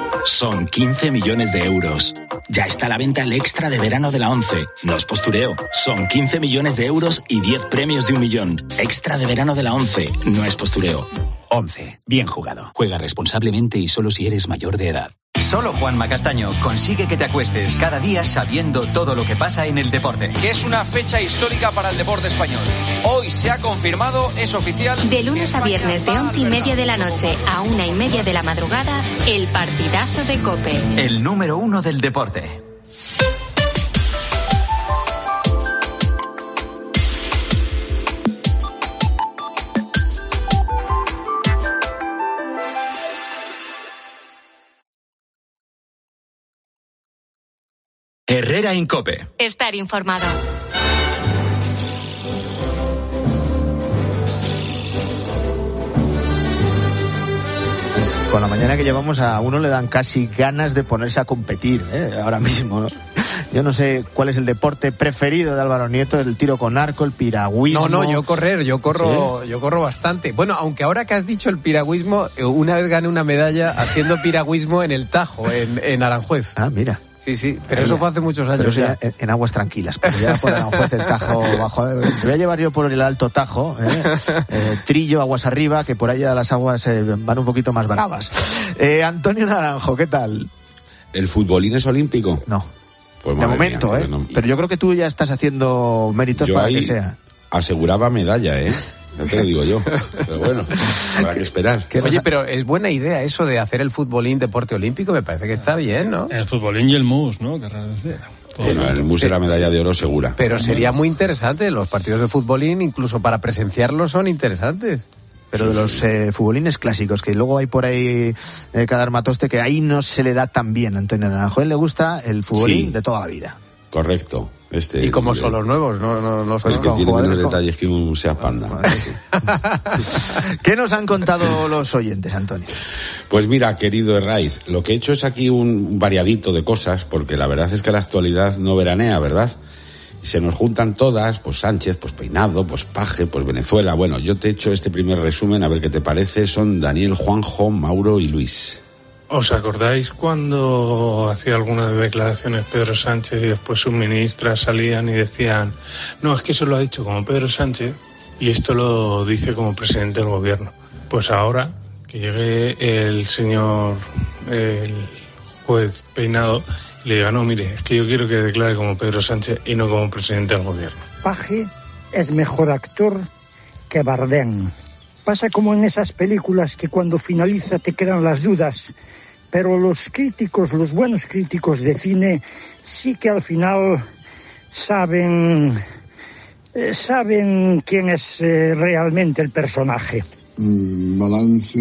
Son quince millones de euros. Ya está a la venta el extra de verano de la ONCE. No es postureo. Son quince millones de euros y diez premios de un millón. Extra de verano de la ONCE. No es postureo.
ONCE. Bien jugado. Juega responsablemente y solo si eres mayor de edad.
Solo Juanma Castaño consigue que te acuestes cada día sabiendo todo lo que pasa en el deporte.
Que es una fecha histórica para el deporte español. Hoy se ha confirmado, es oficial.
De lunes a viernes de once y media de la noche a una y media de la madrugada, el partidazo de COPE.
El número uno del deporte.
Herrera Incope.
Estar informado.
Con la mañana que llevamos, a uno le dan casi ganas de ponerse a competir, ¿eh? Ahora mismo, ¿no? Yo no sé cuál es el deporte preferido de Álvaro Nieto, el tiro con arco, el piragüismo.
No, no, yo correr, yo corro,
¿Sí?
yo corro bastante. Bueno, aunque ahora que has dicho el piragüismo, una vez gané una medalla haciendo piragüismo en el Tajo, en, en Aranjuez.
Ah, mira.
Sí, sí, pero eso fue hace muchos años.
Pero eso
ya.
ya en, en aguas tranquilas, porque ya por Aranjuez el Tajo bajo. Te voy a llevar yo por el Alto Tajo, ¿eh? Eh, Trillo, aguas arriba, que por allá las aguas eh, van un poquito más bravas. Eh, Antonio Naranjo, ¿qué tal?
¿El futbolín es olímpico?
No.
Pues
de momento,
mía,
¿eh?
No.
Pero yo creo que tú ya estás haciendo méritos
yo
para
ahí
que sea.
Aseguraba medalla, ¿eh? Ya te lo digo yo. Pero bueno, habrá que esperar.
Oye, pero es buena idea eso de hacer el futbolín deporte olímpico, me parece que está bien, ¿no?
El futbolín y el mus, ¿no? Querrás decir.
Bueno, el mus era medalla de oro segura.
Pero sería muy interesante, los partidos de futbolín, incluso para presenciarlos, son interesantes.
Pero de los eh, futbolines clásicos, que luego hay por ahí eh, cada armatoste, que ahí no se le da tan bien a Antonio Naranjo. A él le gusta el futbolín
Sí.
de toda la vida.
Correcto. Este,
¿Y cómo
el,
son los nuevos? No, no, no
Pues
son
que
con
tiene menos
jugadores con-
detalles que un Seat Panda.
¿Qué nos han contado los oyentes, Antonio?
Pues mira, querido Herraiz, lo que he hecho es aquí un variadito de cosas, porque la verdad es que la actualidad no veranea, ¿verdad? Se nos juntan todas, pues Sánchez, pues Peinado, pues Paje, pues Venezuela. Bueno, yo te he hecho este primer resumen, a ver qué te parece. Son Daniel, Juanjo, Mauro y Luis.
¿Os acordáis cuando hacía algunas declaraciones Pedro Sánchez y después sus ministras salían y decían, no, es que eso lo ha dicho como Pedro Sánchez y esto lo dice como presidente del gobierno? Pues ahora que llegue el señor el juez Peinado y le diga, no, mire, es que yo quiero que declare como Pedro Sánchez y no como presidente del gobierno.
Paje es mejor actor que Bardem. Pasa como en esas películas que cuando finaliza te quedan las dudas, pero los críticos, los buenos críticos de cine, sí que al final saben, eh, saben quién es eh, realmente el personaje.
Mm, balance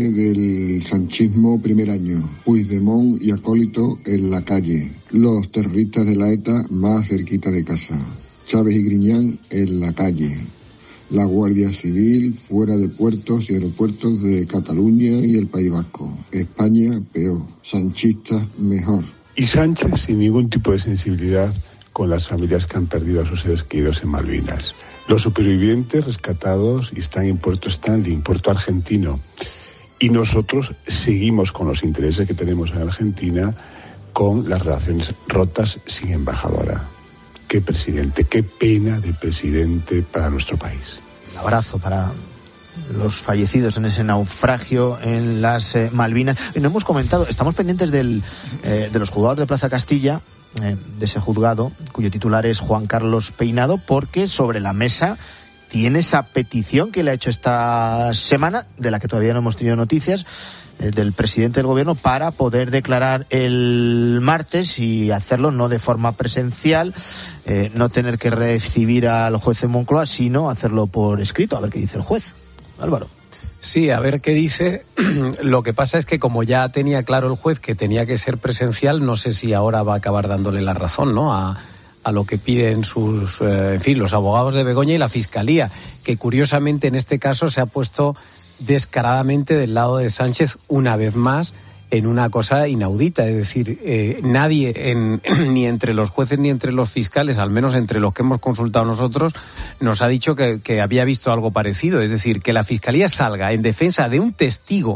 del sanchismo primer año. Puigdemont y acólito en la calle. Los terroristas de la ETA más cerquita de casa. Chávez y Griñán en la calle. La Guardia Civil fuera de puertos y aeropuertos de Cataluña y el País Vasco. España peor. Sanchistas mejor.
Y Sánchez sin ningún tipo de sensibilidad con las familias que han perdido a sus seres queridos en Malvinas. Los supervivientes rescatados y están en Puerto Stanley, en Puerto Argentino. Y nosotros seguimos con los intereses que tenemos en Argentina, con las relaciones rotas sin embajadora. Qué presidente, qué pena de presidente para nuestro país.
Un abrazo para los fallecidos en ese naufragio en las eh, Malvinas. Y no hemos comentado, estamos pendientes del, eh, de los juzgados de Plaza Castilla, eh, de ese juzgado, cuyo titular es Juan Carlos Peinado, porque sobre la mesa tiene esa petición que le ha hecho esta semana, de la que todavía no hemos tenido noticias, eh, del presidente del gobierno, para poder declarar el martes y hacerlo no de forma presencial, eh, no tener que recibir al juez en Moncloa, sino hacerlo por escrito. A ver qué dice el juez. Álvaro.
Sí, a ver qué dice. Lo que pasa es que como ya tenía claro el juez que tenía que ser presencial, no sé si ahora va a acabar dándole la razón, ¿no? A, a lo que piden sus, eh, en fin, los abogados de Begoña y la Fiscalía, que curiosamente en este caso se ha puesto descaradamente del lado de Sánchez una vez más en una cosa inaudita. Es decir, eh, nadie, en, ni entre los jueces ni entre los fiscales, al menos entre los que hemos consultado nosotros, nos ha dicho que, que había visto algo parecido. Es decir, que la Fiscalía salga en defensa de un testigo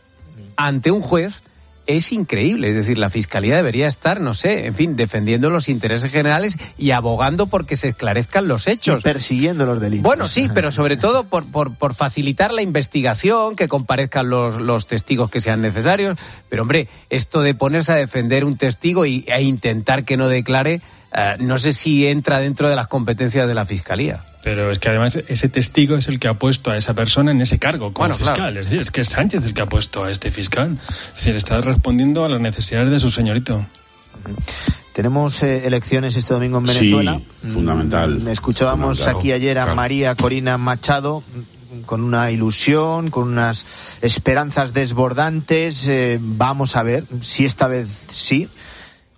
ante un juez es increíble. Es decir, la Fiscalía debería estar, no sé, en fin, defendiendo los intereses generales y abogando por que se esclarezcan los hechos.
Y persiguiendo los delitos.
Bueno, sí, pero sobre todo por, por, por facilitar la investigación, que comparezcan los, los testigos que sean necesarios. Pero, hombre, esto de ponerse a defender un testigo y, e intentar que no declare, eh, no sé si entra dentro de las competencias de la Fiscalía.
Pero es que además ese testigo es el que ha puesto a esa persona en ese cargo como
Bueno,
fiscal.
claro.
Es decir, es que es Sánchez el que ha puesto a este fiscal. Es decir, está respondiendo a las necesidades de su señorito.
Tenemos eh, elecciones este domingo en Venezuela.
Sí, fundamental.
Mm, Escuchábamos
Fundamental.
aquí ayer a
Claro.
María Corina Machado con una ilusión, con unas esperanzas desbordantes. Eh, vamos a ver si esta vez sí.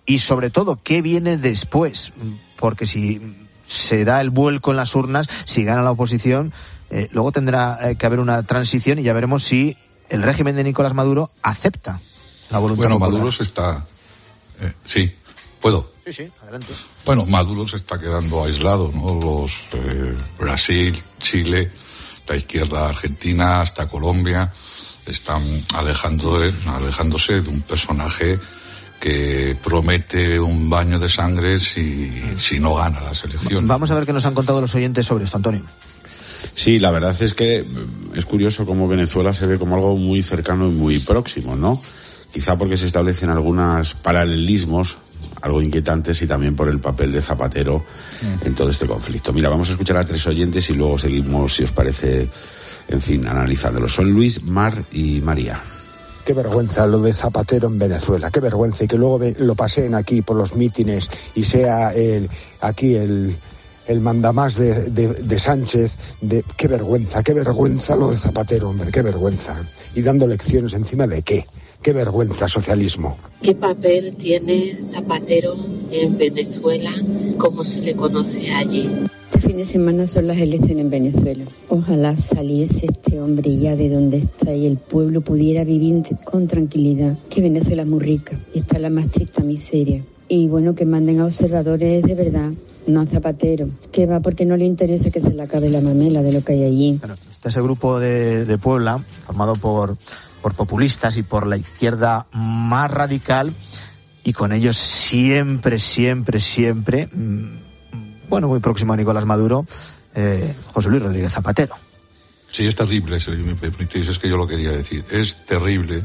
y sobre todo qué viene después, porque si se da el vuelco en las urnas, si gana la oposición, eh, luego tendrá eh, que haber una transición y ya veremos si el régimen de Nicolás Maduro acepta la voluntad
bueno,
popular.
Maduro se está... Eh, sí, ¿puedo?
Sí, sí, adelante.
Bueno, Maduro se está quedando aislado, ¿no? Los eh, Brasil, Chile, la izquierda argentina, hasta Colombia, están alejando de, alejándose de un personaje que promete un baño de sangre si, si no gana las elecciones.
Vamos a ver qué nos han contado los oyentes sobre esto, Antonio.
Sí, la verdad es que es curioso cómo Venezuela se ve como algo muy cercano y muy próximo, ¿no? Quizá porque se establecen algunos paralelismos, algo inquietantes, y también por el papel de Zapatero mm. en todo este conflicto. Mira, vamos a escuchar a tres oyentes y luego seguimos, si os parece, en fin, analizándolo. Son Luis, Mar y María.
Qué vergüenza lo de Zapatero en Venezuela, qué vergüenza, y que luego lo paseen aquí por los mítines y sea el, aquí el, el mandamás de, de, de Sánchez. De, qué vergüenza, qué vergüenza lo de Zapatero, hombre, qué vergüenza. Y dando lecciones encima de qué, qué vergüenza, socialismo.
¿Qué papel tiene Zapatero en Venezuela? ¿Cómo se le conoce allí?
Este fin de semana son las elecciones en Venezuela. Ojalá saliese este hombre ya de donde está y el pueblo pudiera vivir con tranquilidad. Que Venezuela es muy rica y está en la más triste miseria. Y bueno, que manden a observadores de verdad, no a Zapatero. Que va porque no le interesa que se le acabe la mamela de lo que hay allí.
Bueno, este es el grupo de, de Puebla, formado por, por populistas y por la izquierda más radical, y con ellos siempre, siempre, siempre... Mmm, bueno, muy próximo a Nicolás Maduro, eh, José Luis Rodríguez Zapatero.
Sí, es terrible, si me permitís, es que yo lo quería decir. Es terrible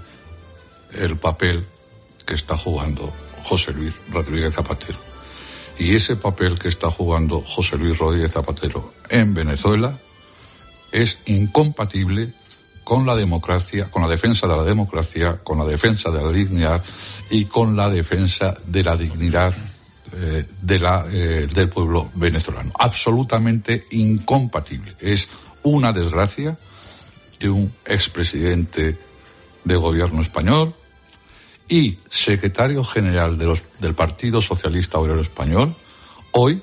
el papel que está jugando José Luis Rodríguez Zapatero. Y ese papel que está jugando José Luis Rodríguez Zapatero en Venezuela es incompatible con la democracia, con la defensa de la democracia, con la defensa de la dignidad y con la defensa de la dignidad Eh, de la, eh, del pueblo venezolano. Absolutamente incompatible. Es una desgracia que un expresidente de gobierno español y secretario general de los, del Partido Socialista Obrero Español hoy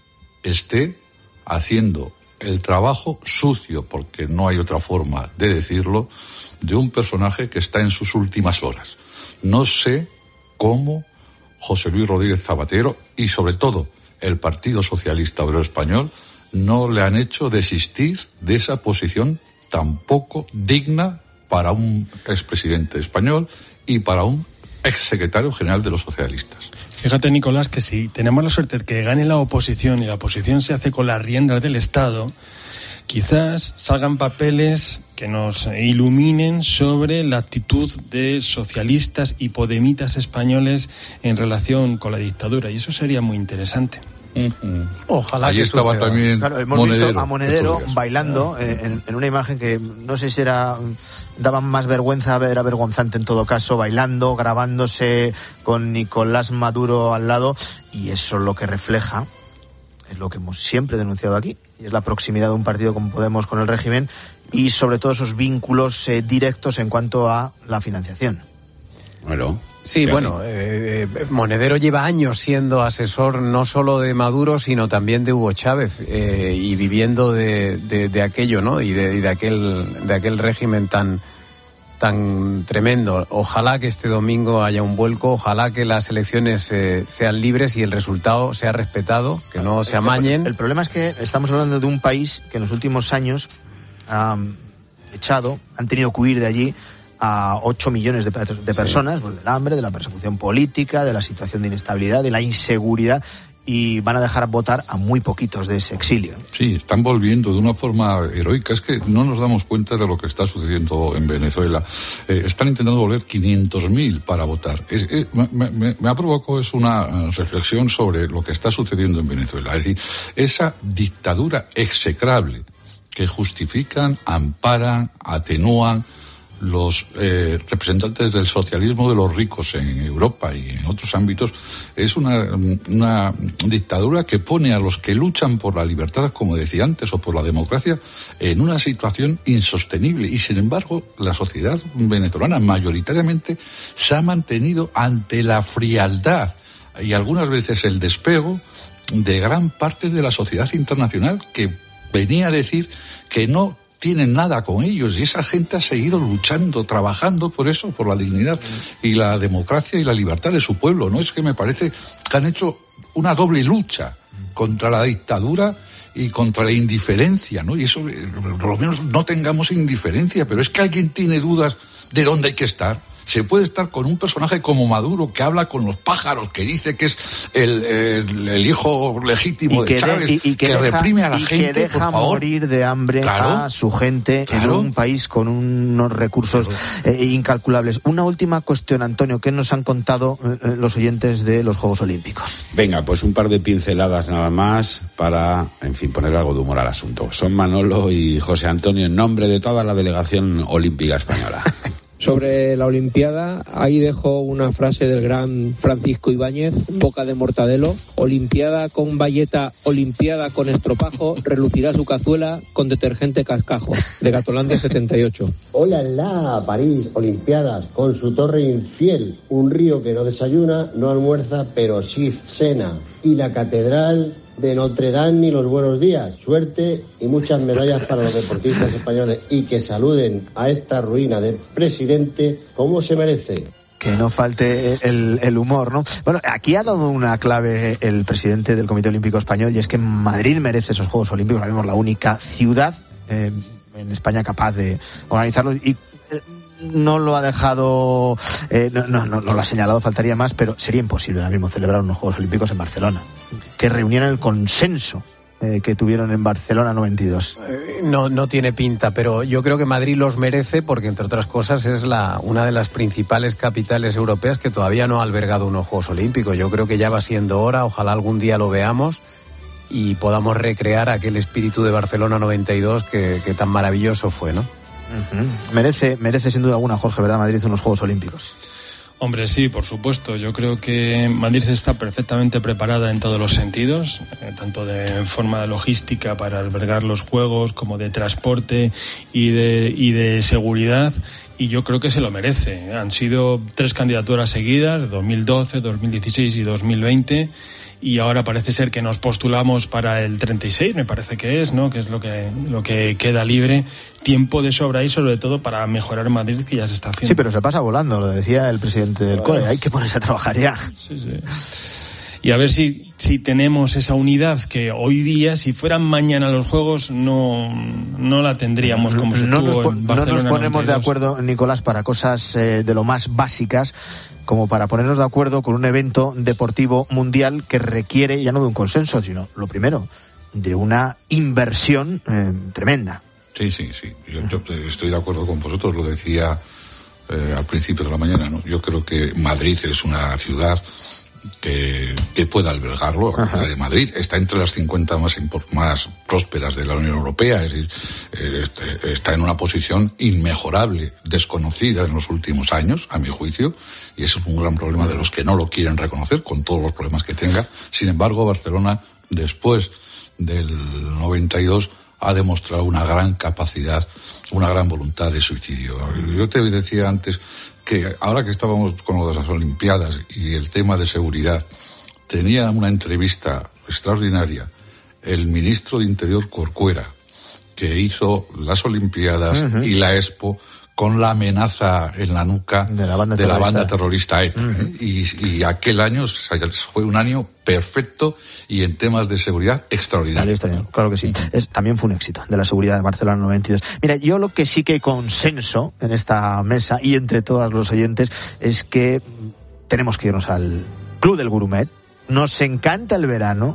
esté haciendo el trabajo sucio, porque no hay otra forma de decirlo, de un personaje que está en sus últimas horas. No sé cómo José Luis Rodríguez Zapatero y sobre todo el Partido Socialista Obrero Español no le han hecho desistir de esa posición tan poco digna para un expresidente español y para un exsecretario general de los socialistas.
Fíjate, Nicolás, que si tenemos la suerte de que gane la oposición y la oposición se hace con las riendas del Estado, quizás salgan papeles que nos iluminen sobre la actitud de socialistas y podemitas españoles en relación con la dictadura, y eso sería muy interesante.
Uh-huh.
Ojalá.
Ahí
que
estaba
suceda.
también
claro, hemos
Monedero,
visto a Monedero bailando eh, en, en una imagen que no sé si era daba más vergüenza, era vergonzante en todo caso, bailando, grabándose con Nicolás Maduro al lado, y eso es lo que refleja, es lo que hemos siempre denunciado aquí, y es la proximidad de un partido como Podemos con el régimen y sobre todo esos vínculos eh, directos en cuanto a la financiación.
Bueno,
sí, bueno, eh, eh, Monedero lleva años siendo asesor no solo de Maduro, sino también de Hugo Chávez, eh, y viviendo de, de, de aquello, ¿no? Y de, y de aquel de aquel régimen tan tan tremendo. Ojalá que este domingo haya un vuelco, ojalá que las elecciones eh, sean libres y el resultado sea respetado, que no se amañen.
El problema es que estamos hablando de un país que en los últimos años ha um, echado, han tenido que huir de allí a ocho millones de, de personas, sí. pues del hambre, de la persecución política, de la situación de inestabilidad, de la inseguridad, y van a dejar votar a muy poquitos de ese exilio.
Sí, están volviendo de una forma heroica. Es que no nos damos cuenta de lo que está sucediendo en Venezuela. Eh, están intentando volver quinientos mil para votar. Es, es, me, me, me ha provocado es una reflexión sobre lo que está sucediendo en Venezuela. Es decir, esa dictadura execrable que justifican, amparan, atenúan los eh, representantes del socialismo de los ricos en Europa y en otros ámbitos, es una, una dictadura que pone a los que luchan por la libertad, como decía antes, o por la democracia, en una situación insostenible. Y sin embargo, la sociedad venezolana mayoritariamente se ha mantenido ante la frialdad y algunas veces el despego de gran parte de la sociedad internacional que venía a decir que no tienen nada con ellos, y esa gente ha seguido luchando, trabajando por eso, por la dignidad y la democracia y la libertad de su pueblo. No es que me parece que han hecho una doble lucha contra la dictadura y contra la indiferencia, ¿no? Y eso, por lo menos no tengamos indiferencia, pero es que alguien tiene dudas de dónde hay que estar. Se puede estar con un personaje como Maduro, que habla con los pájaros, que dice que es el, el, el hijo legítimo de Chávez, de, y, y que, que deja, reprime a la
y
gente,
que deja
por favor.
morir de hambre claro, a su gente claro. en un país con unos recursos claro. eh, incalculables. Una última cuestión, Antonio, ¿qué nos han contado eh, los oyentes de los Juegos Olímpicos?
Venga, pues un par de pinceladas nada más para, en fin, poner algo de humor al asunto. Son Manolo y José Antonio en nombre de toda la delegación olímpica española.
Sobre la Olimpiada, ahí dejo una frase del gran Francisco Ibáñez, boca de Mortadelo: Olimpiada con bayeta, Olimpiada con estropajo, relucirá su cazuela con detergente cascajo, de Gatolandia setenta y ocho.
Hola, la París, Olimpiadas, con su torre infiel, un río que no desayuna, no almuerza, pero sí cena, y la catedral de Notre Dame ni los buenos días. Suerte y muchas medallas para los deportistas españoles, y que saluden a esta ruina de presidente como se merece.
Que no falte el, el humor, ¿no? Bueno, aquí ha dado una clave el presidente del Comité Olímpico Español, y es que Madrid merece esos Juegos Olímpicos. Ahora mismo la única ciudad eh, en España capaz de organizarlos, y eh, no lo ha dejado, eh, no, no, no, no lo ha señalado, faltaría más, pero sería imposible ahora mismo celebrar unos Juegos Olímpicos en Barcelona, que reunieran el consenso eh, que tuvieron en Barcelona noventa y dos.
Eh, no, no tiene pinta, pero yo creo que Madrid los merece porque, entre otras cosas, es la una de las principales capitales europeas que todavía no ha albergado unos Juegos Olímpicos. Yo creo que ya va siendo hora, ojalá algún día lo veamos y podamos recrear aquel espíritu de Barcelona noventa y dos que, que tan maravilloso fue, ¿no?
Uh-huh. Merece, merece sin duda alguna, Jorge, ¿verdad? Madrid unos Juegos Olímpicos.
Hombre, sí, por supuesto. Yo creo que Madrid está perfectamente preparada en todos los sentidos, eh, tanto de forma de logística para albergar los Juegos, como de transporte y de, y de seguridad, y yo creo que se lo merece. Han sido tres candidaturas seguidas, dos mil doce, dos mil dieciséis y dos mil veinte, y ahora parece ser que nos postulamos para el treinta y seis, me parece que es, ¿no? Que es lo que lo que queda libre. Tiempo de sobra y sobre todo para mejorar Madrid, que ya se está haciendo.
Sí, pero se pasa volando, lo decía el presidente del C O E, hay que ponerse a trabajar ya.
Sí, sí. Y a ver si, si tenemos esa unidad que hoy día, si fueran mañana los Juegos, no, no la tendríamos como se
no
tuvo
nos,
en Barcelona.
No nos ponemos
noventa y dos.
De acuerdo, Nicolás, para cosas eh, de lo más básicas, como para ponernos de acuerdo con un evento deportivo mundial que requiere, ya no de un consenso, sino, lo primero, de una inversión eh, tremenda.
Sí, sí, sí. Yo, yo estoy de acuerdo con vosotros, lo decía eh, al principio de la mañana, ¿no? Yo creo que Madrid es una ciudad que, que pueda albergarlo. La de Madrid está entre las cincuenta más, más prósperas de la Unión Europea, es decir, eh, está en una posición inmejorable, desconocida en los últimos años, a mi juicio, y ese es un gran problema de los que no lo quieren reconocer, con todos los problemas que tenga. Sin embargo, Barcelona, después del noventa y dos, ha demostrado una gran capacidad, una gran voluntad de suicidio. Yo te decía antes que ahora que estábamos con lo de las Olimpiadas y el tema de seguridad, tenía una entrevista extraordinaria el ministro de Interior Corcuera, que hizo las Olimpiadas uh-huh. y la Expo con la amenaza en la nuca
de la banda
de
terrorista,
la banda terrorista ETA.
Uh-huh.
¿eh? Y, y aquel año fue un año perfecto y en temas de seguridad extraordinario.
Claro que sí. Es, también fue un éxito de la seguridad de Barcelona noventa y dos. Mira, yo lo que sí que consenso en esta mesa y entre todos los oyentes es que tenemos que irnos al Club del Gourmet. Nos encanta el verano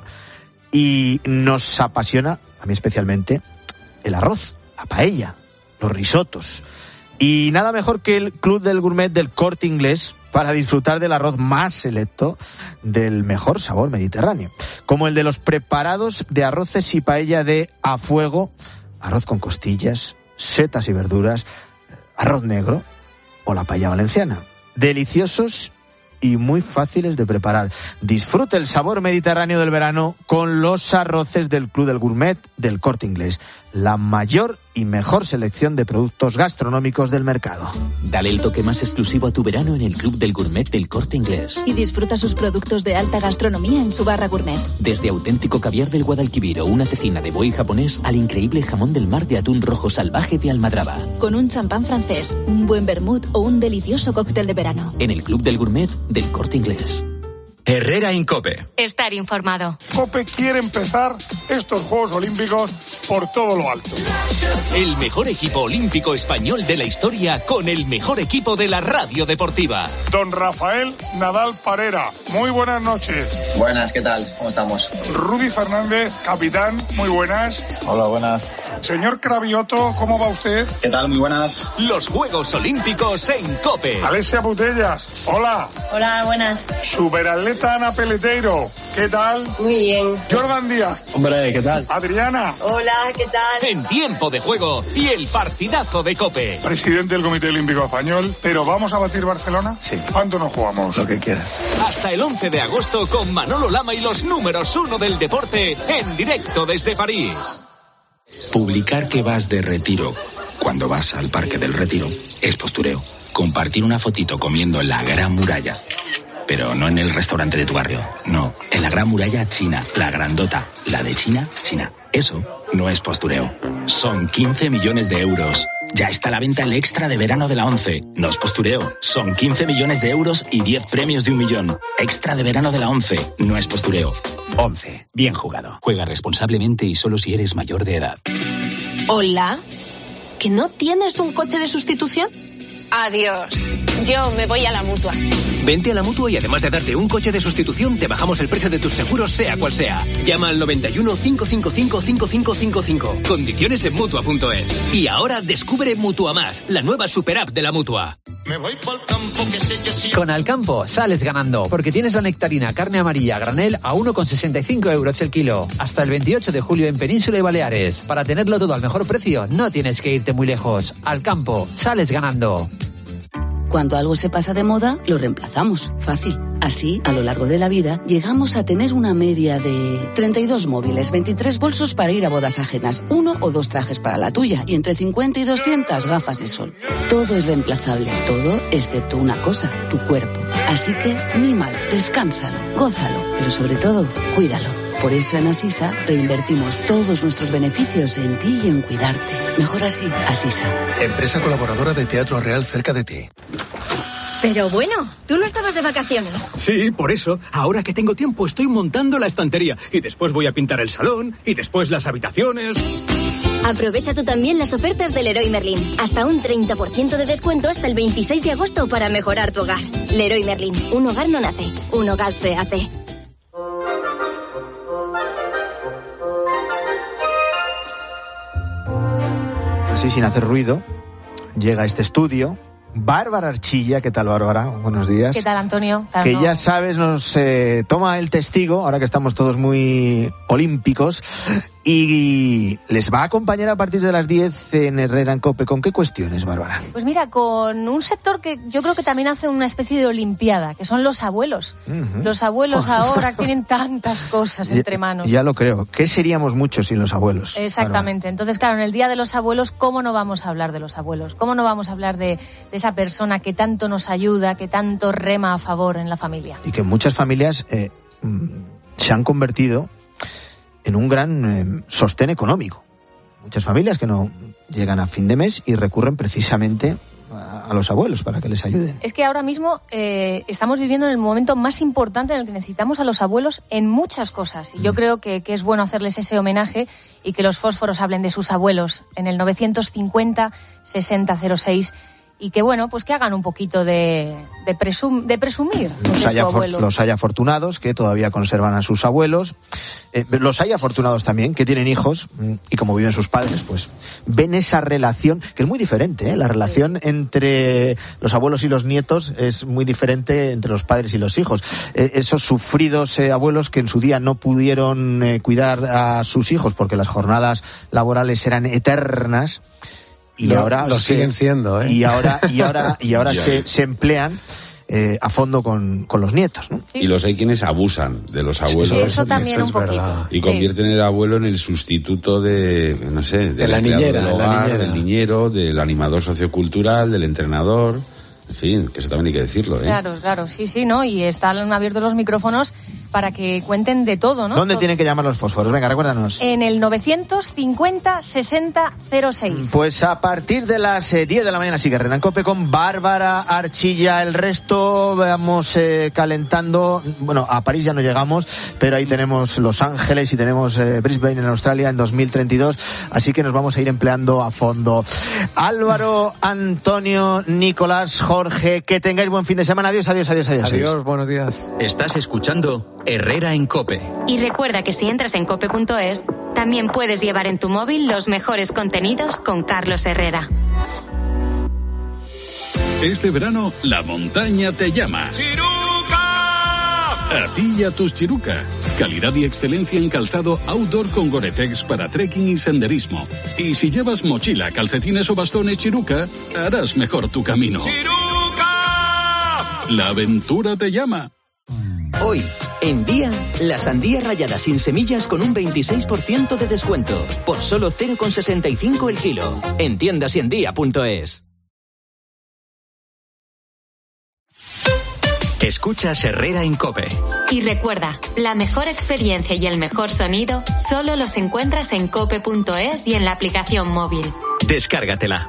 y nos apasiona, a mí especialmente, el arroz, la paella, los risotos. Y nada mejor que el Club del Gourmet del Corte Inglés para disfrutar del arroz más selecto del mejor sabor mediterráneo, como el de los preparados de arroces y paella de a fuego, arroz con costillas, setas y verduras, arroz negro o la paella valenciana. Deliciosos y muy fáciles de preparar. Disfrute el sabor mediterráneo del verano con los arroces del Club del Gourmet del Corte Inglés, la mayor y mejor selección de productos gastronómicos del mercado.
Dale el toque más exclusivo a tu verano en el Club del Gourmet del Corte Inglés.
Y disfruta sus productos de alta gastronomía en su barra gourmet.
Desde auténtico caviar del Guadalquivir o una cecina de buey japonés al increíble jamón del mar de atún rojo salvaje de Almadraba.
Con un champán francés, un buen vermut o un delicioso cóctel de verano.
En el Club del Gourmet del Corte Inglés.
Herrera Incope.
Estar informado.
COPE quiere empezar estos Juegos Olímpicos por todo lo alto.
El mejor equipo olímpico español de la historia con el mejor equipo de la radio deportiva.
Don Rafael Nadal Parera, muy buenas noches.
Buenas, ¿qué tal? ¿Cómo estamos?
Rudy Fernández, capitán, muy buenas.
Hola, buenas.
Señor Cravioto, ¿cómo va usted?
¿Qué tal? Muy buenas.
Los Juegos Olímpicos en COPE.
Alesia Butellas, hola.
Hola, buenas.
Superatleta Ana Peleteiro, ¿qué tal?
Muy bien.
Jordan Díaz.
Hombre, ¿qué tal?
Adriana.
Hola, ¿qué tal?
En tiempo de juego y el partidazo de COPE.
Presidente del Comité Olímpico Español, pero ¿vamos a batir Barcelona?
Sí.
¿Cuánto nos jugamos?
Lo que quieras.
Hasta el once de agosto con Manolo Lama y los números uno del deporte en directo desde París.
Publicar que vas de retiro cuando vas al Parque del Retiro es postureo. Compartir una fotito comiendo en la Gran Muralla, pero no en el restaurante de tu barrio, no, en la Gran Muralla China, la grandota, la de China, China. Eso no es postureo. Son quince millones de euros. Ya está a la venta el extra de verano de la ONCE. No es postureo. Son quince millones de euros y diez premios de un millón. Extra de verano de la ONCE. No es postureo.
ONCE. Bien jugado. Juega responsablemente y solo si eres mayor de edad.
Hola. ¿Que no tienes un coche de sustitución? Adiós. Yo me voy a la Mutua.
Vente a la Mutua y además de darte un coche de sustitución, te bajamos el precio de tus seguros, sea cual sea. Llama al noventa y uno, cinco cinco cinco, cinco cinco cinco cinco. Condiciones en Mutua punto es. Y ahora descubre Mutua Más, la nueva super app de la Mutua.
Me voy pa'l campo que sé que sí.
Con Alcampo sales ganando, porque tienes la nectarina carne amarilla a granel a uno con sesenta y cinco euros el kilo. Hasta el veintiocho de julio en Península y Baleares. Para tenerlo todo al mejor precio, no tienes que irte muy lejos. Alcampo, sales ganando.
Cuando algo se pasa de moda, lo reemplazamos. Fácil. Así, a lo largo de la vida, llegamos a tener una media de treinta y dos móviles, veintitrés bolsos para ir a bodas ajenas, uno o dos trajes para la tuya y entre cincuenta y doscientas gafas de sol. Todo es reemplazable, todo excepto una cosa, tu cuerpo. Así que, mímalo, descánsalo, gózalo, pero sobre todo, cuídalo. Por eso en Asisa reinvertimos todos nuestros beneficios en ti y en cuidarte. Mejor así, Asisa.
Empresa colaboradora de Teatro Real cerca de ti.
Pero bueno, ¿tú no estabas de vacaciones?
Sí, por eso, ahora que tengo tiempo estoy montando la estantería y después voy a pintar el salón y después las habitaciones.
Aprovecha tú también las ofertas del Leroy Merlin. Hasta un treinta por ciento de descuento hasta el veintiséis de agosto para mejorar tu hogar. Leroy Merlin, un hogar no nace, un hogar se hace.
Así, sin hacer ruido, llega a este estudio Bárbara Archilla. ¿Qué tal, Bárbara? Buenos días.
¿Qué tal, Antonio? Claro,
que
no.
ya sabes, nos eh, toma el testigo, ahora que estamos todos muy olímpicos, y les va a acompañar a partir de las diez en Herrera en COPE. ¿Con qué cuestiones, Bárbara?
Pues mira, con un sector que yo creo que también hace una especie de olimpiada, que son los abuelos. Uh-huh. Los abuelos ahora tienen tantas cosas entre manos.
Ya, ya lo creo. ¿Qué seríamos muchos sin los abuelos?
Exactamente. Bárbara. Entonces, claro, en el Día de los Abuelos, ¿cómo no vamos a hablar de los abuelos? ¿Cómo no vamos a hablar de, de esa persona que tanto nos ayuda, que tanto rema a favor en la familia?
Y que en muchas familias eh, se han convertido en un gran eh, sostén económico. Muchas familias que no llegan a fin de mes y recurren precisamente a, a los abuelos para que les ayuden.
Es que ahora mismo eh, estamos viviendo en el momento más importante en el que necesitamos a los abuelos en muchas cosas. Y yo mm. creo que, que es bueno hacerles ese homenaje y que los fósforos hablen de sus abuelos en el novecientos cincuenta, sesenta cero seis. Y que, bueno, pues que hagan un poquito de, de, presum, de presumir
los
de
haya
su abuelo.
For, los hay afortunados que todavía conservan a sus abuelos. Eh, los hay afortunados también que tienen hijos y como viven sus padres, pues ven esa relación, que es muy diferente, ¿eh? La relación sí. entre los abuelos y los nietos es muy diferente entre los padres y los hijos. Eh, esos sufridos eh, abuelos que en su día no pudieron eh, cuidar a sus hijos porque las jornadas laborales eran eternas, y
lo,
ahora
lo
se,
siguen siendo, ¿eh?
Y ahora, y ahora, y ahora se, se emplean eh, a fondo con, con los nietos, ¿no?
Sí. Y los hay quienes abusan de los abuelos.
Sí, eso también eso un poquito.
Y convierten sí. el abuelo en el sustituto de, no sé, del
de la niñera,
del hogar,
la niñera.
del niñero, del animador sociocultural, del entrenador. En fin, que eso también hay que decirlo, ¿eh?
Claro, claro, sí, sí, ¿no? Y están abiertos los micrófonos para que cuenten de todo, ¿no?
¿Dónde
todo.
tienen que llamar los fósforos? Venga, recuérdanos.
En el novecientos cincuenta sesenta cero seis.
Pues a partir de las eh, diez de la mañana sigue Herrera en Cope con Bárbara Archilla. El resto vamos eh, calentando. Bueno, a París ya no llegamos, pero ahí tenemos Los Ángeles y tenemos eh, Brisbane en Australia en dos mil treinta y dos. Así que nos vamos a ir empleando a fondo. Álvaro, Antonio, Nicolás, Jorge, que tengáis buen fin de semana. Adiós, adiós, adiós, adiós.
Adiós, buenos días.
Estás escuchando Herrera en Cope.
Y recuerda que si entras en cope punto es, también puedes llevar en tu móvil los mejores contenidos con Carlos Herrera.
Este verano, la montaña te llama. ¡Chiruca! A ti y a tus Chiruca. Calidad y excelencia en calzado outdoor con Gore-Tex para trekking y senderismo. Y si llevas mochila, calcetines o bastones Chiruca, harás mejor tu camino. ¡Chiruca! La aventura te llama.
Hoy, en Día, la sandía rallada sin semillas con un veintiséis por ciento de descuento. Por solo cero coma sesenta y cinco el kilo. En tiendas y en día punto es. Escuchas Herrera en Cope.
Y recuerda, la mejor experiencia y el mejor sonido solo los encuentras en cope punto es y en la aplicación móvil.
Descárgatela.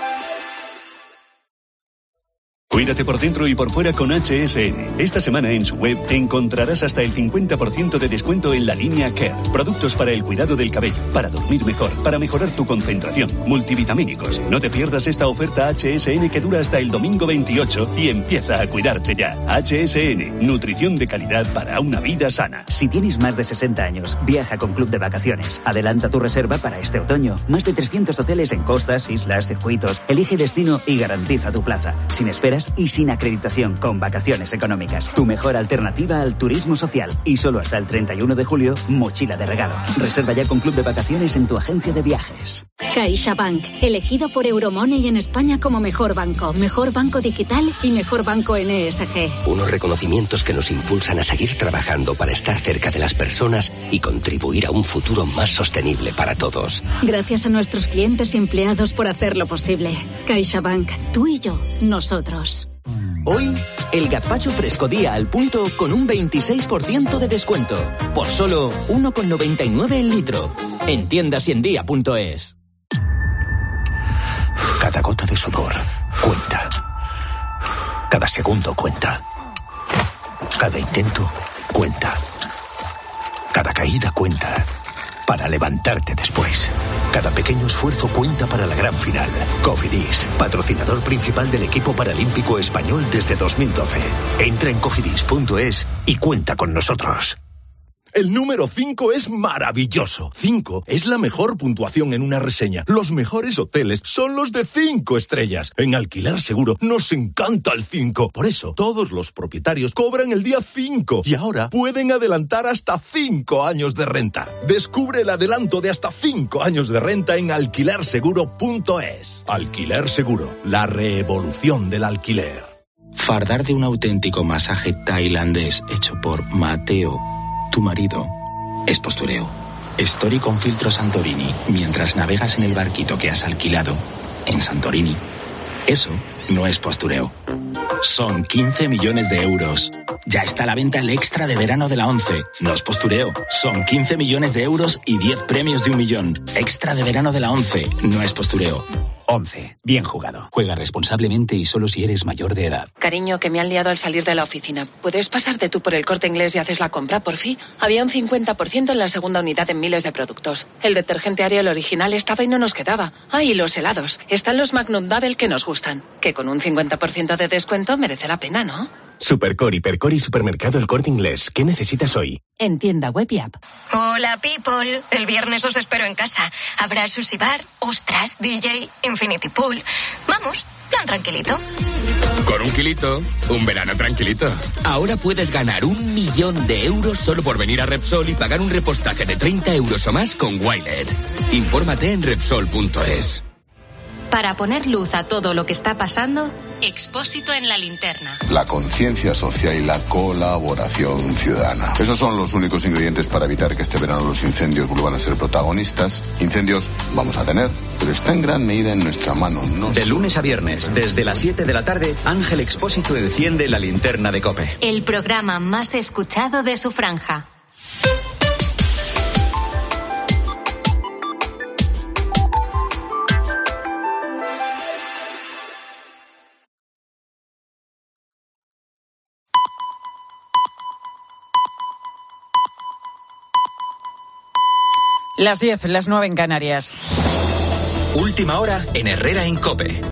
Cuídate por dentro y por fuera con H S N. Esta semana en su web encontrarás hasta el cincuenta por ciento de descuento en la línea Care. Productos para el cuidado del cabello, para dormir mejor, para mejorar tu concentración, multivitamínicos. No te pierdas esta oferta H S N que dura hasta el domingo veintiocho y empieza a cuidarte ya. H S N, nutrición de calidad para una vida sana.
Si tienes más de sesenta años, viaja con Club de Vacaciones. Adelanta tu reserva para este otoño. Más de trescientos hoteles en costas, islas, circuitos. Elige destino y garantiza tu plaza. Sin esperas y sin acreditación, con vacaciones económicas. Tu mejor alternativa al turismo social. Y solo hasta el treinta y uno de julio, mochila de regalo. Reserva ya con Club de Vacaciones en tu agencia de viajes.
CaixaBank, elegido por Euromoney en España como mejor banco, mejor banco digital y mejor banco N E S G.
Unos reconocimientos que nos impulsan a seguir trabajando para estar cerca de las personas y contribuir a un futuro más sostenible para todos.
Gracias a nuestros clientes y empleados por hacerlo posible. CaixaBank, tú y yo, nosotros.
Hoy, el gazpacho fresco día al punto con un veintiséis por ciento de descuento. Por solo uno coma noventa y nueve el litro. En tiendas y en día punto es. Cada gota de sudor cuenta. Cada segundo cuenta. Cada intento cuenta. Cada caída cuenta. Para levantarte después. Cada pequeño esfuerzo cuenta para la gran final. Cofidis, patrocinador principal del equipo paralímpico español desde dos mil doce. Entra en cofidis punto es y cuenta con nosotros.
El número cinco es maravilloso. cinco es la mejor puntuación en una reseña. Los mejores hoteles son los de cinco estrellas. En Alquiler Seguro nos encanta el cinco. Por eso, todos los propietarios cobran el día cinco y ahora pueden adelantar hasta cinco años de renta. Descubre el adelanto de hasta cinco años de renta en alquiler seguro punto es. Alquiler Seguro, la revolución del alquiler.
Fardar de un auténtico masaje tailandés hecho por Mateo, tu marido, es postureo. Story con filtro Santorini mientras navegas en el barquito que has alquilado en Santorini. Eso no es postureo. Son quince millones de euros. Ya está a la venta el extra de verano de la ONCE. No es postureo. Son quince millones de euros y diez premios de un millón. Extra de verano de la ONCE. No es postureo.
once. Bien jugado. Juega responsablemente y solo si eres mayor de edad.
Cariño, que me han liado al salir de la oficina. ¿Puedes pasarte tú por el Corte Inglés y haces la compra, por fin? Había un cincuenta por ciento en la segunda unidad en miles de productos. El detergente Ariel original estaba y no nos quedaba. Ah, y los helados. Están los Magnum Double que nos gustan. Que con un cincuenta por ciento de descuento merece la pena, ¿no?
Supercore, Hipercor y Supermercado El Corte Inglés. ¿Qué necesitas hoy?
En tienda web y app.
Hola, people. El viernes os espero en casa. Habrá sushi bar, ostras, D J, infinity pool. Vamos, plan tranquilito.
Con un kilito, un verano tranquilito. Ahora puedes ganar un millón de euros solo por venir a Repsol y pagar un repostaje de treinta euros o más con Wilet. Infórmate en Repsol punto es.
Para poner luz a todo lo que está pasando, Expósito en la linterna.
La conciencia social y la colaboración ciudadana. Esos son los únicos ingredientes para evitar que este verano los incendios vuelvan a ser protagonistas. Incendios vamos a tener, pero está en gran medida en nuestra mano. No
de lunes a viernes, desde las siete de la tarde, Ángel Expósito enciende la linterna de COPE.
El programa más escuchado de su franja.
Las diez, las nueve en Canarias.
Última hora en Herrera en COPE.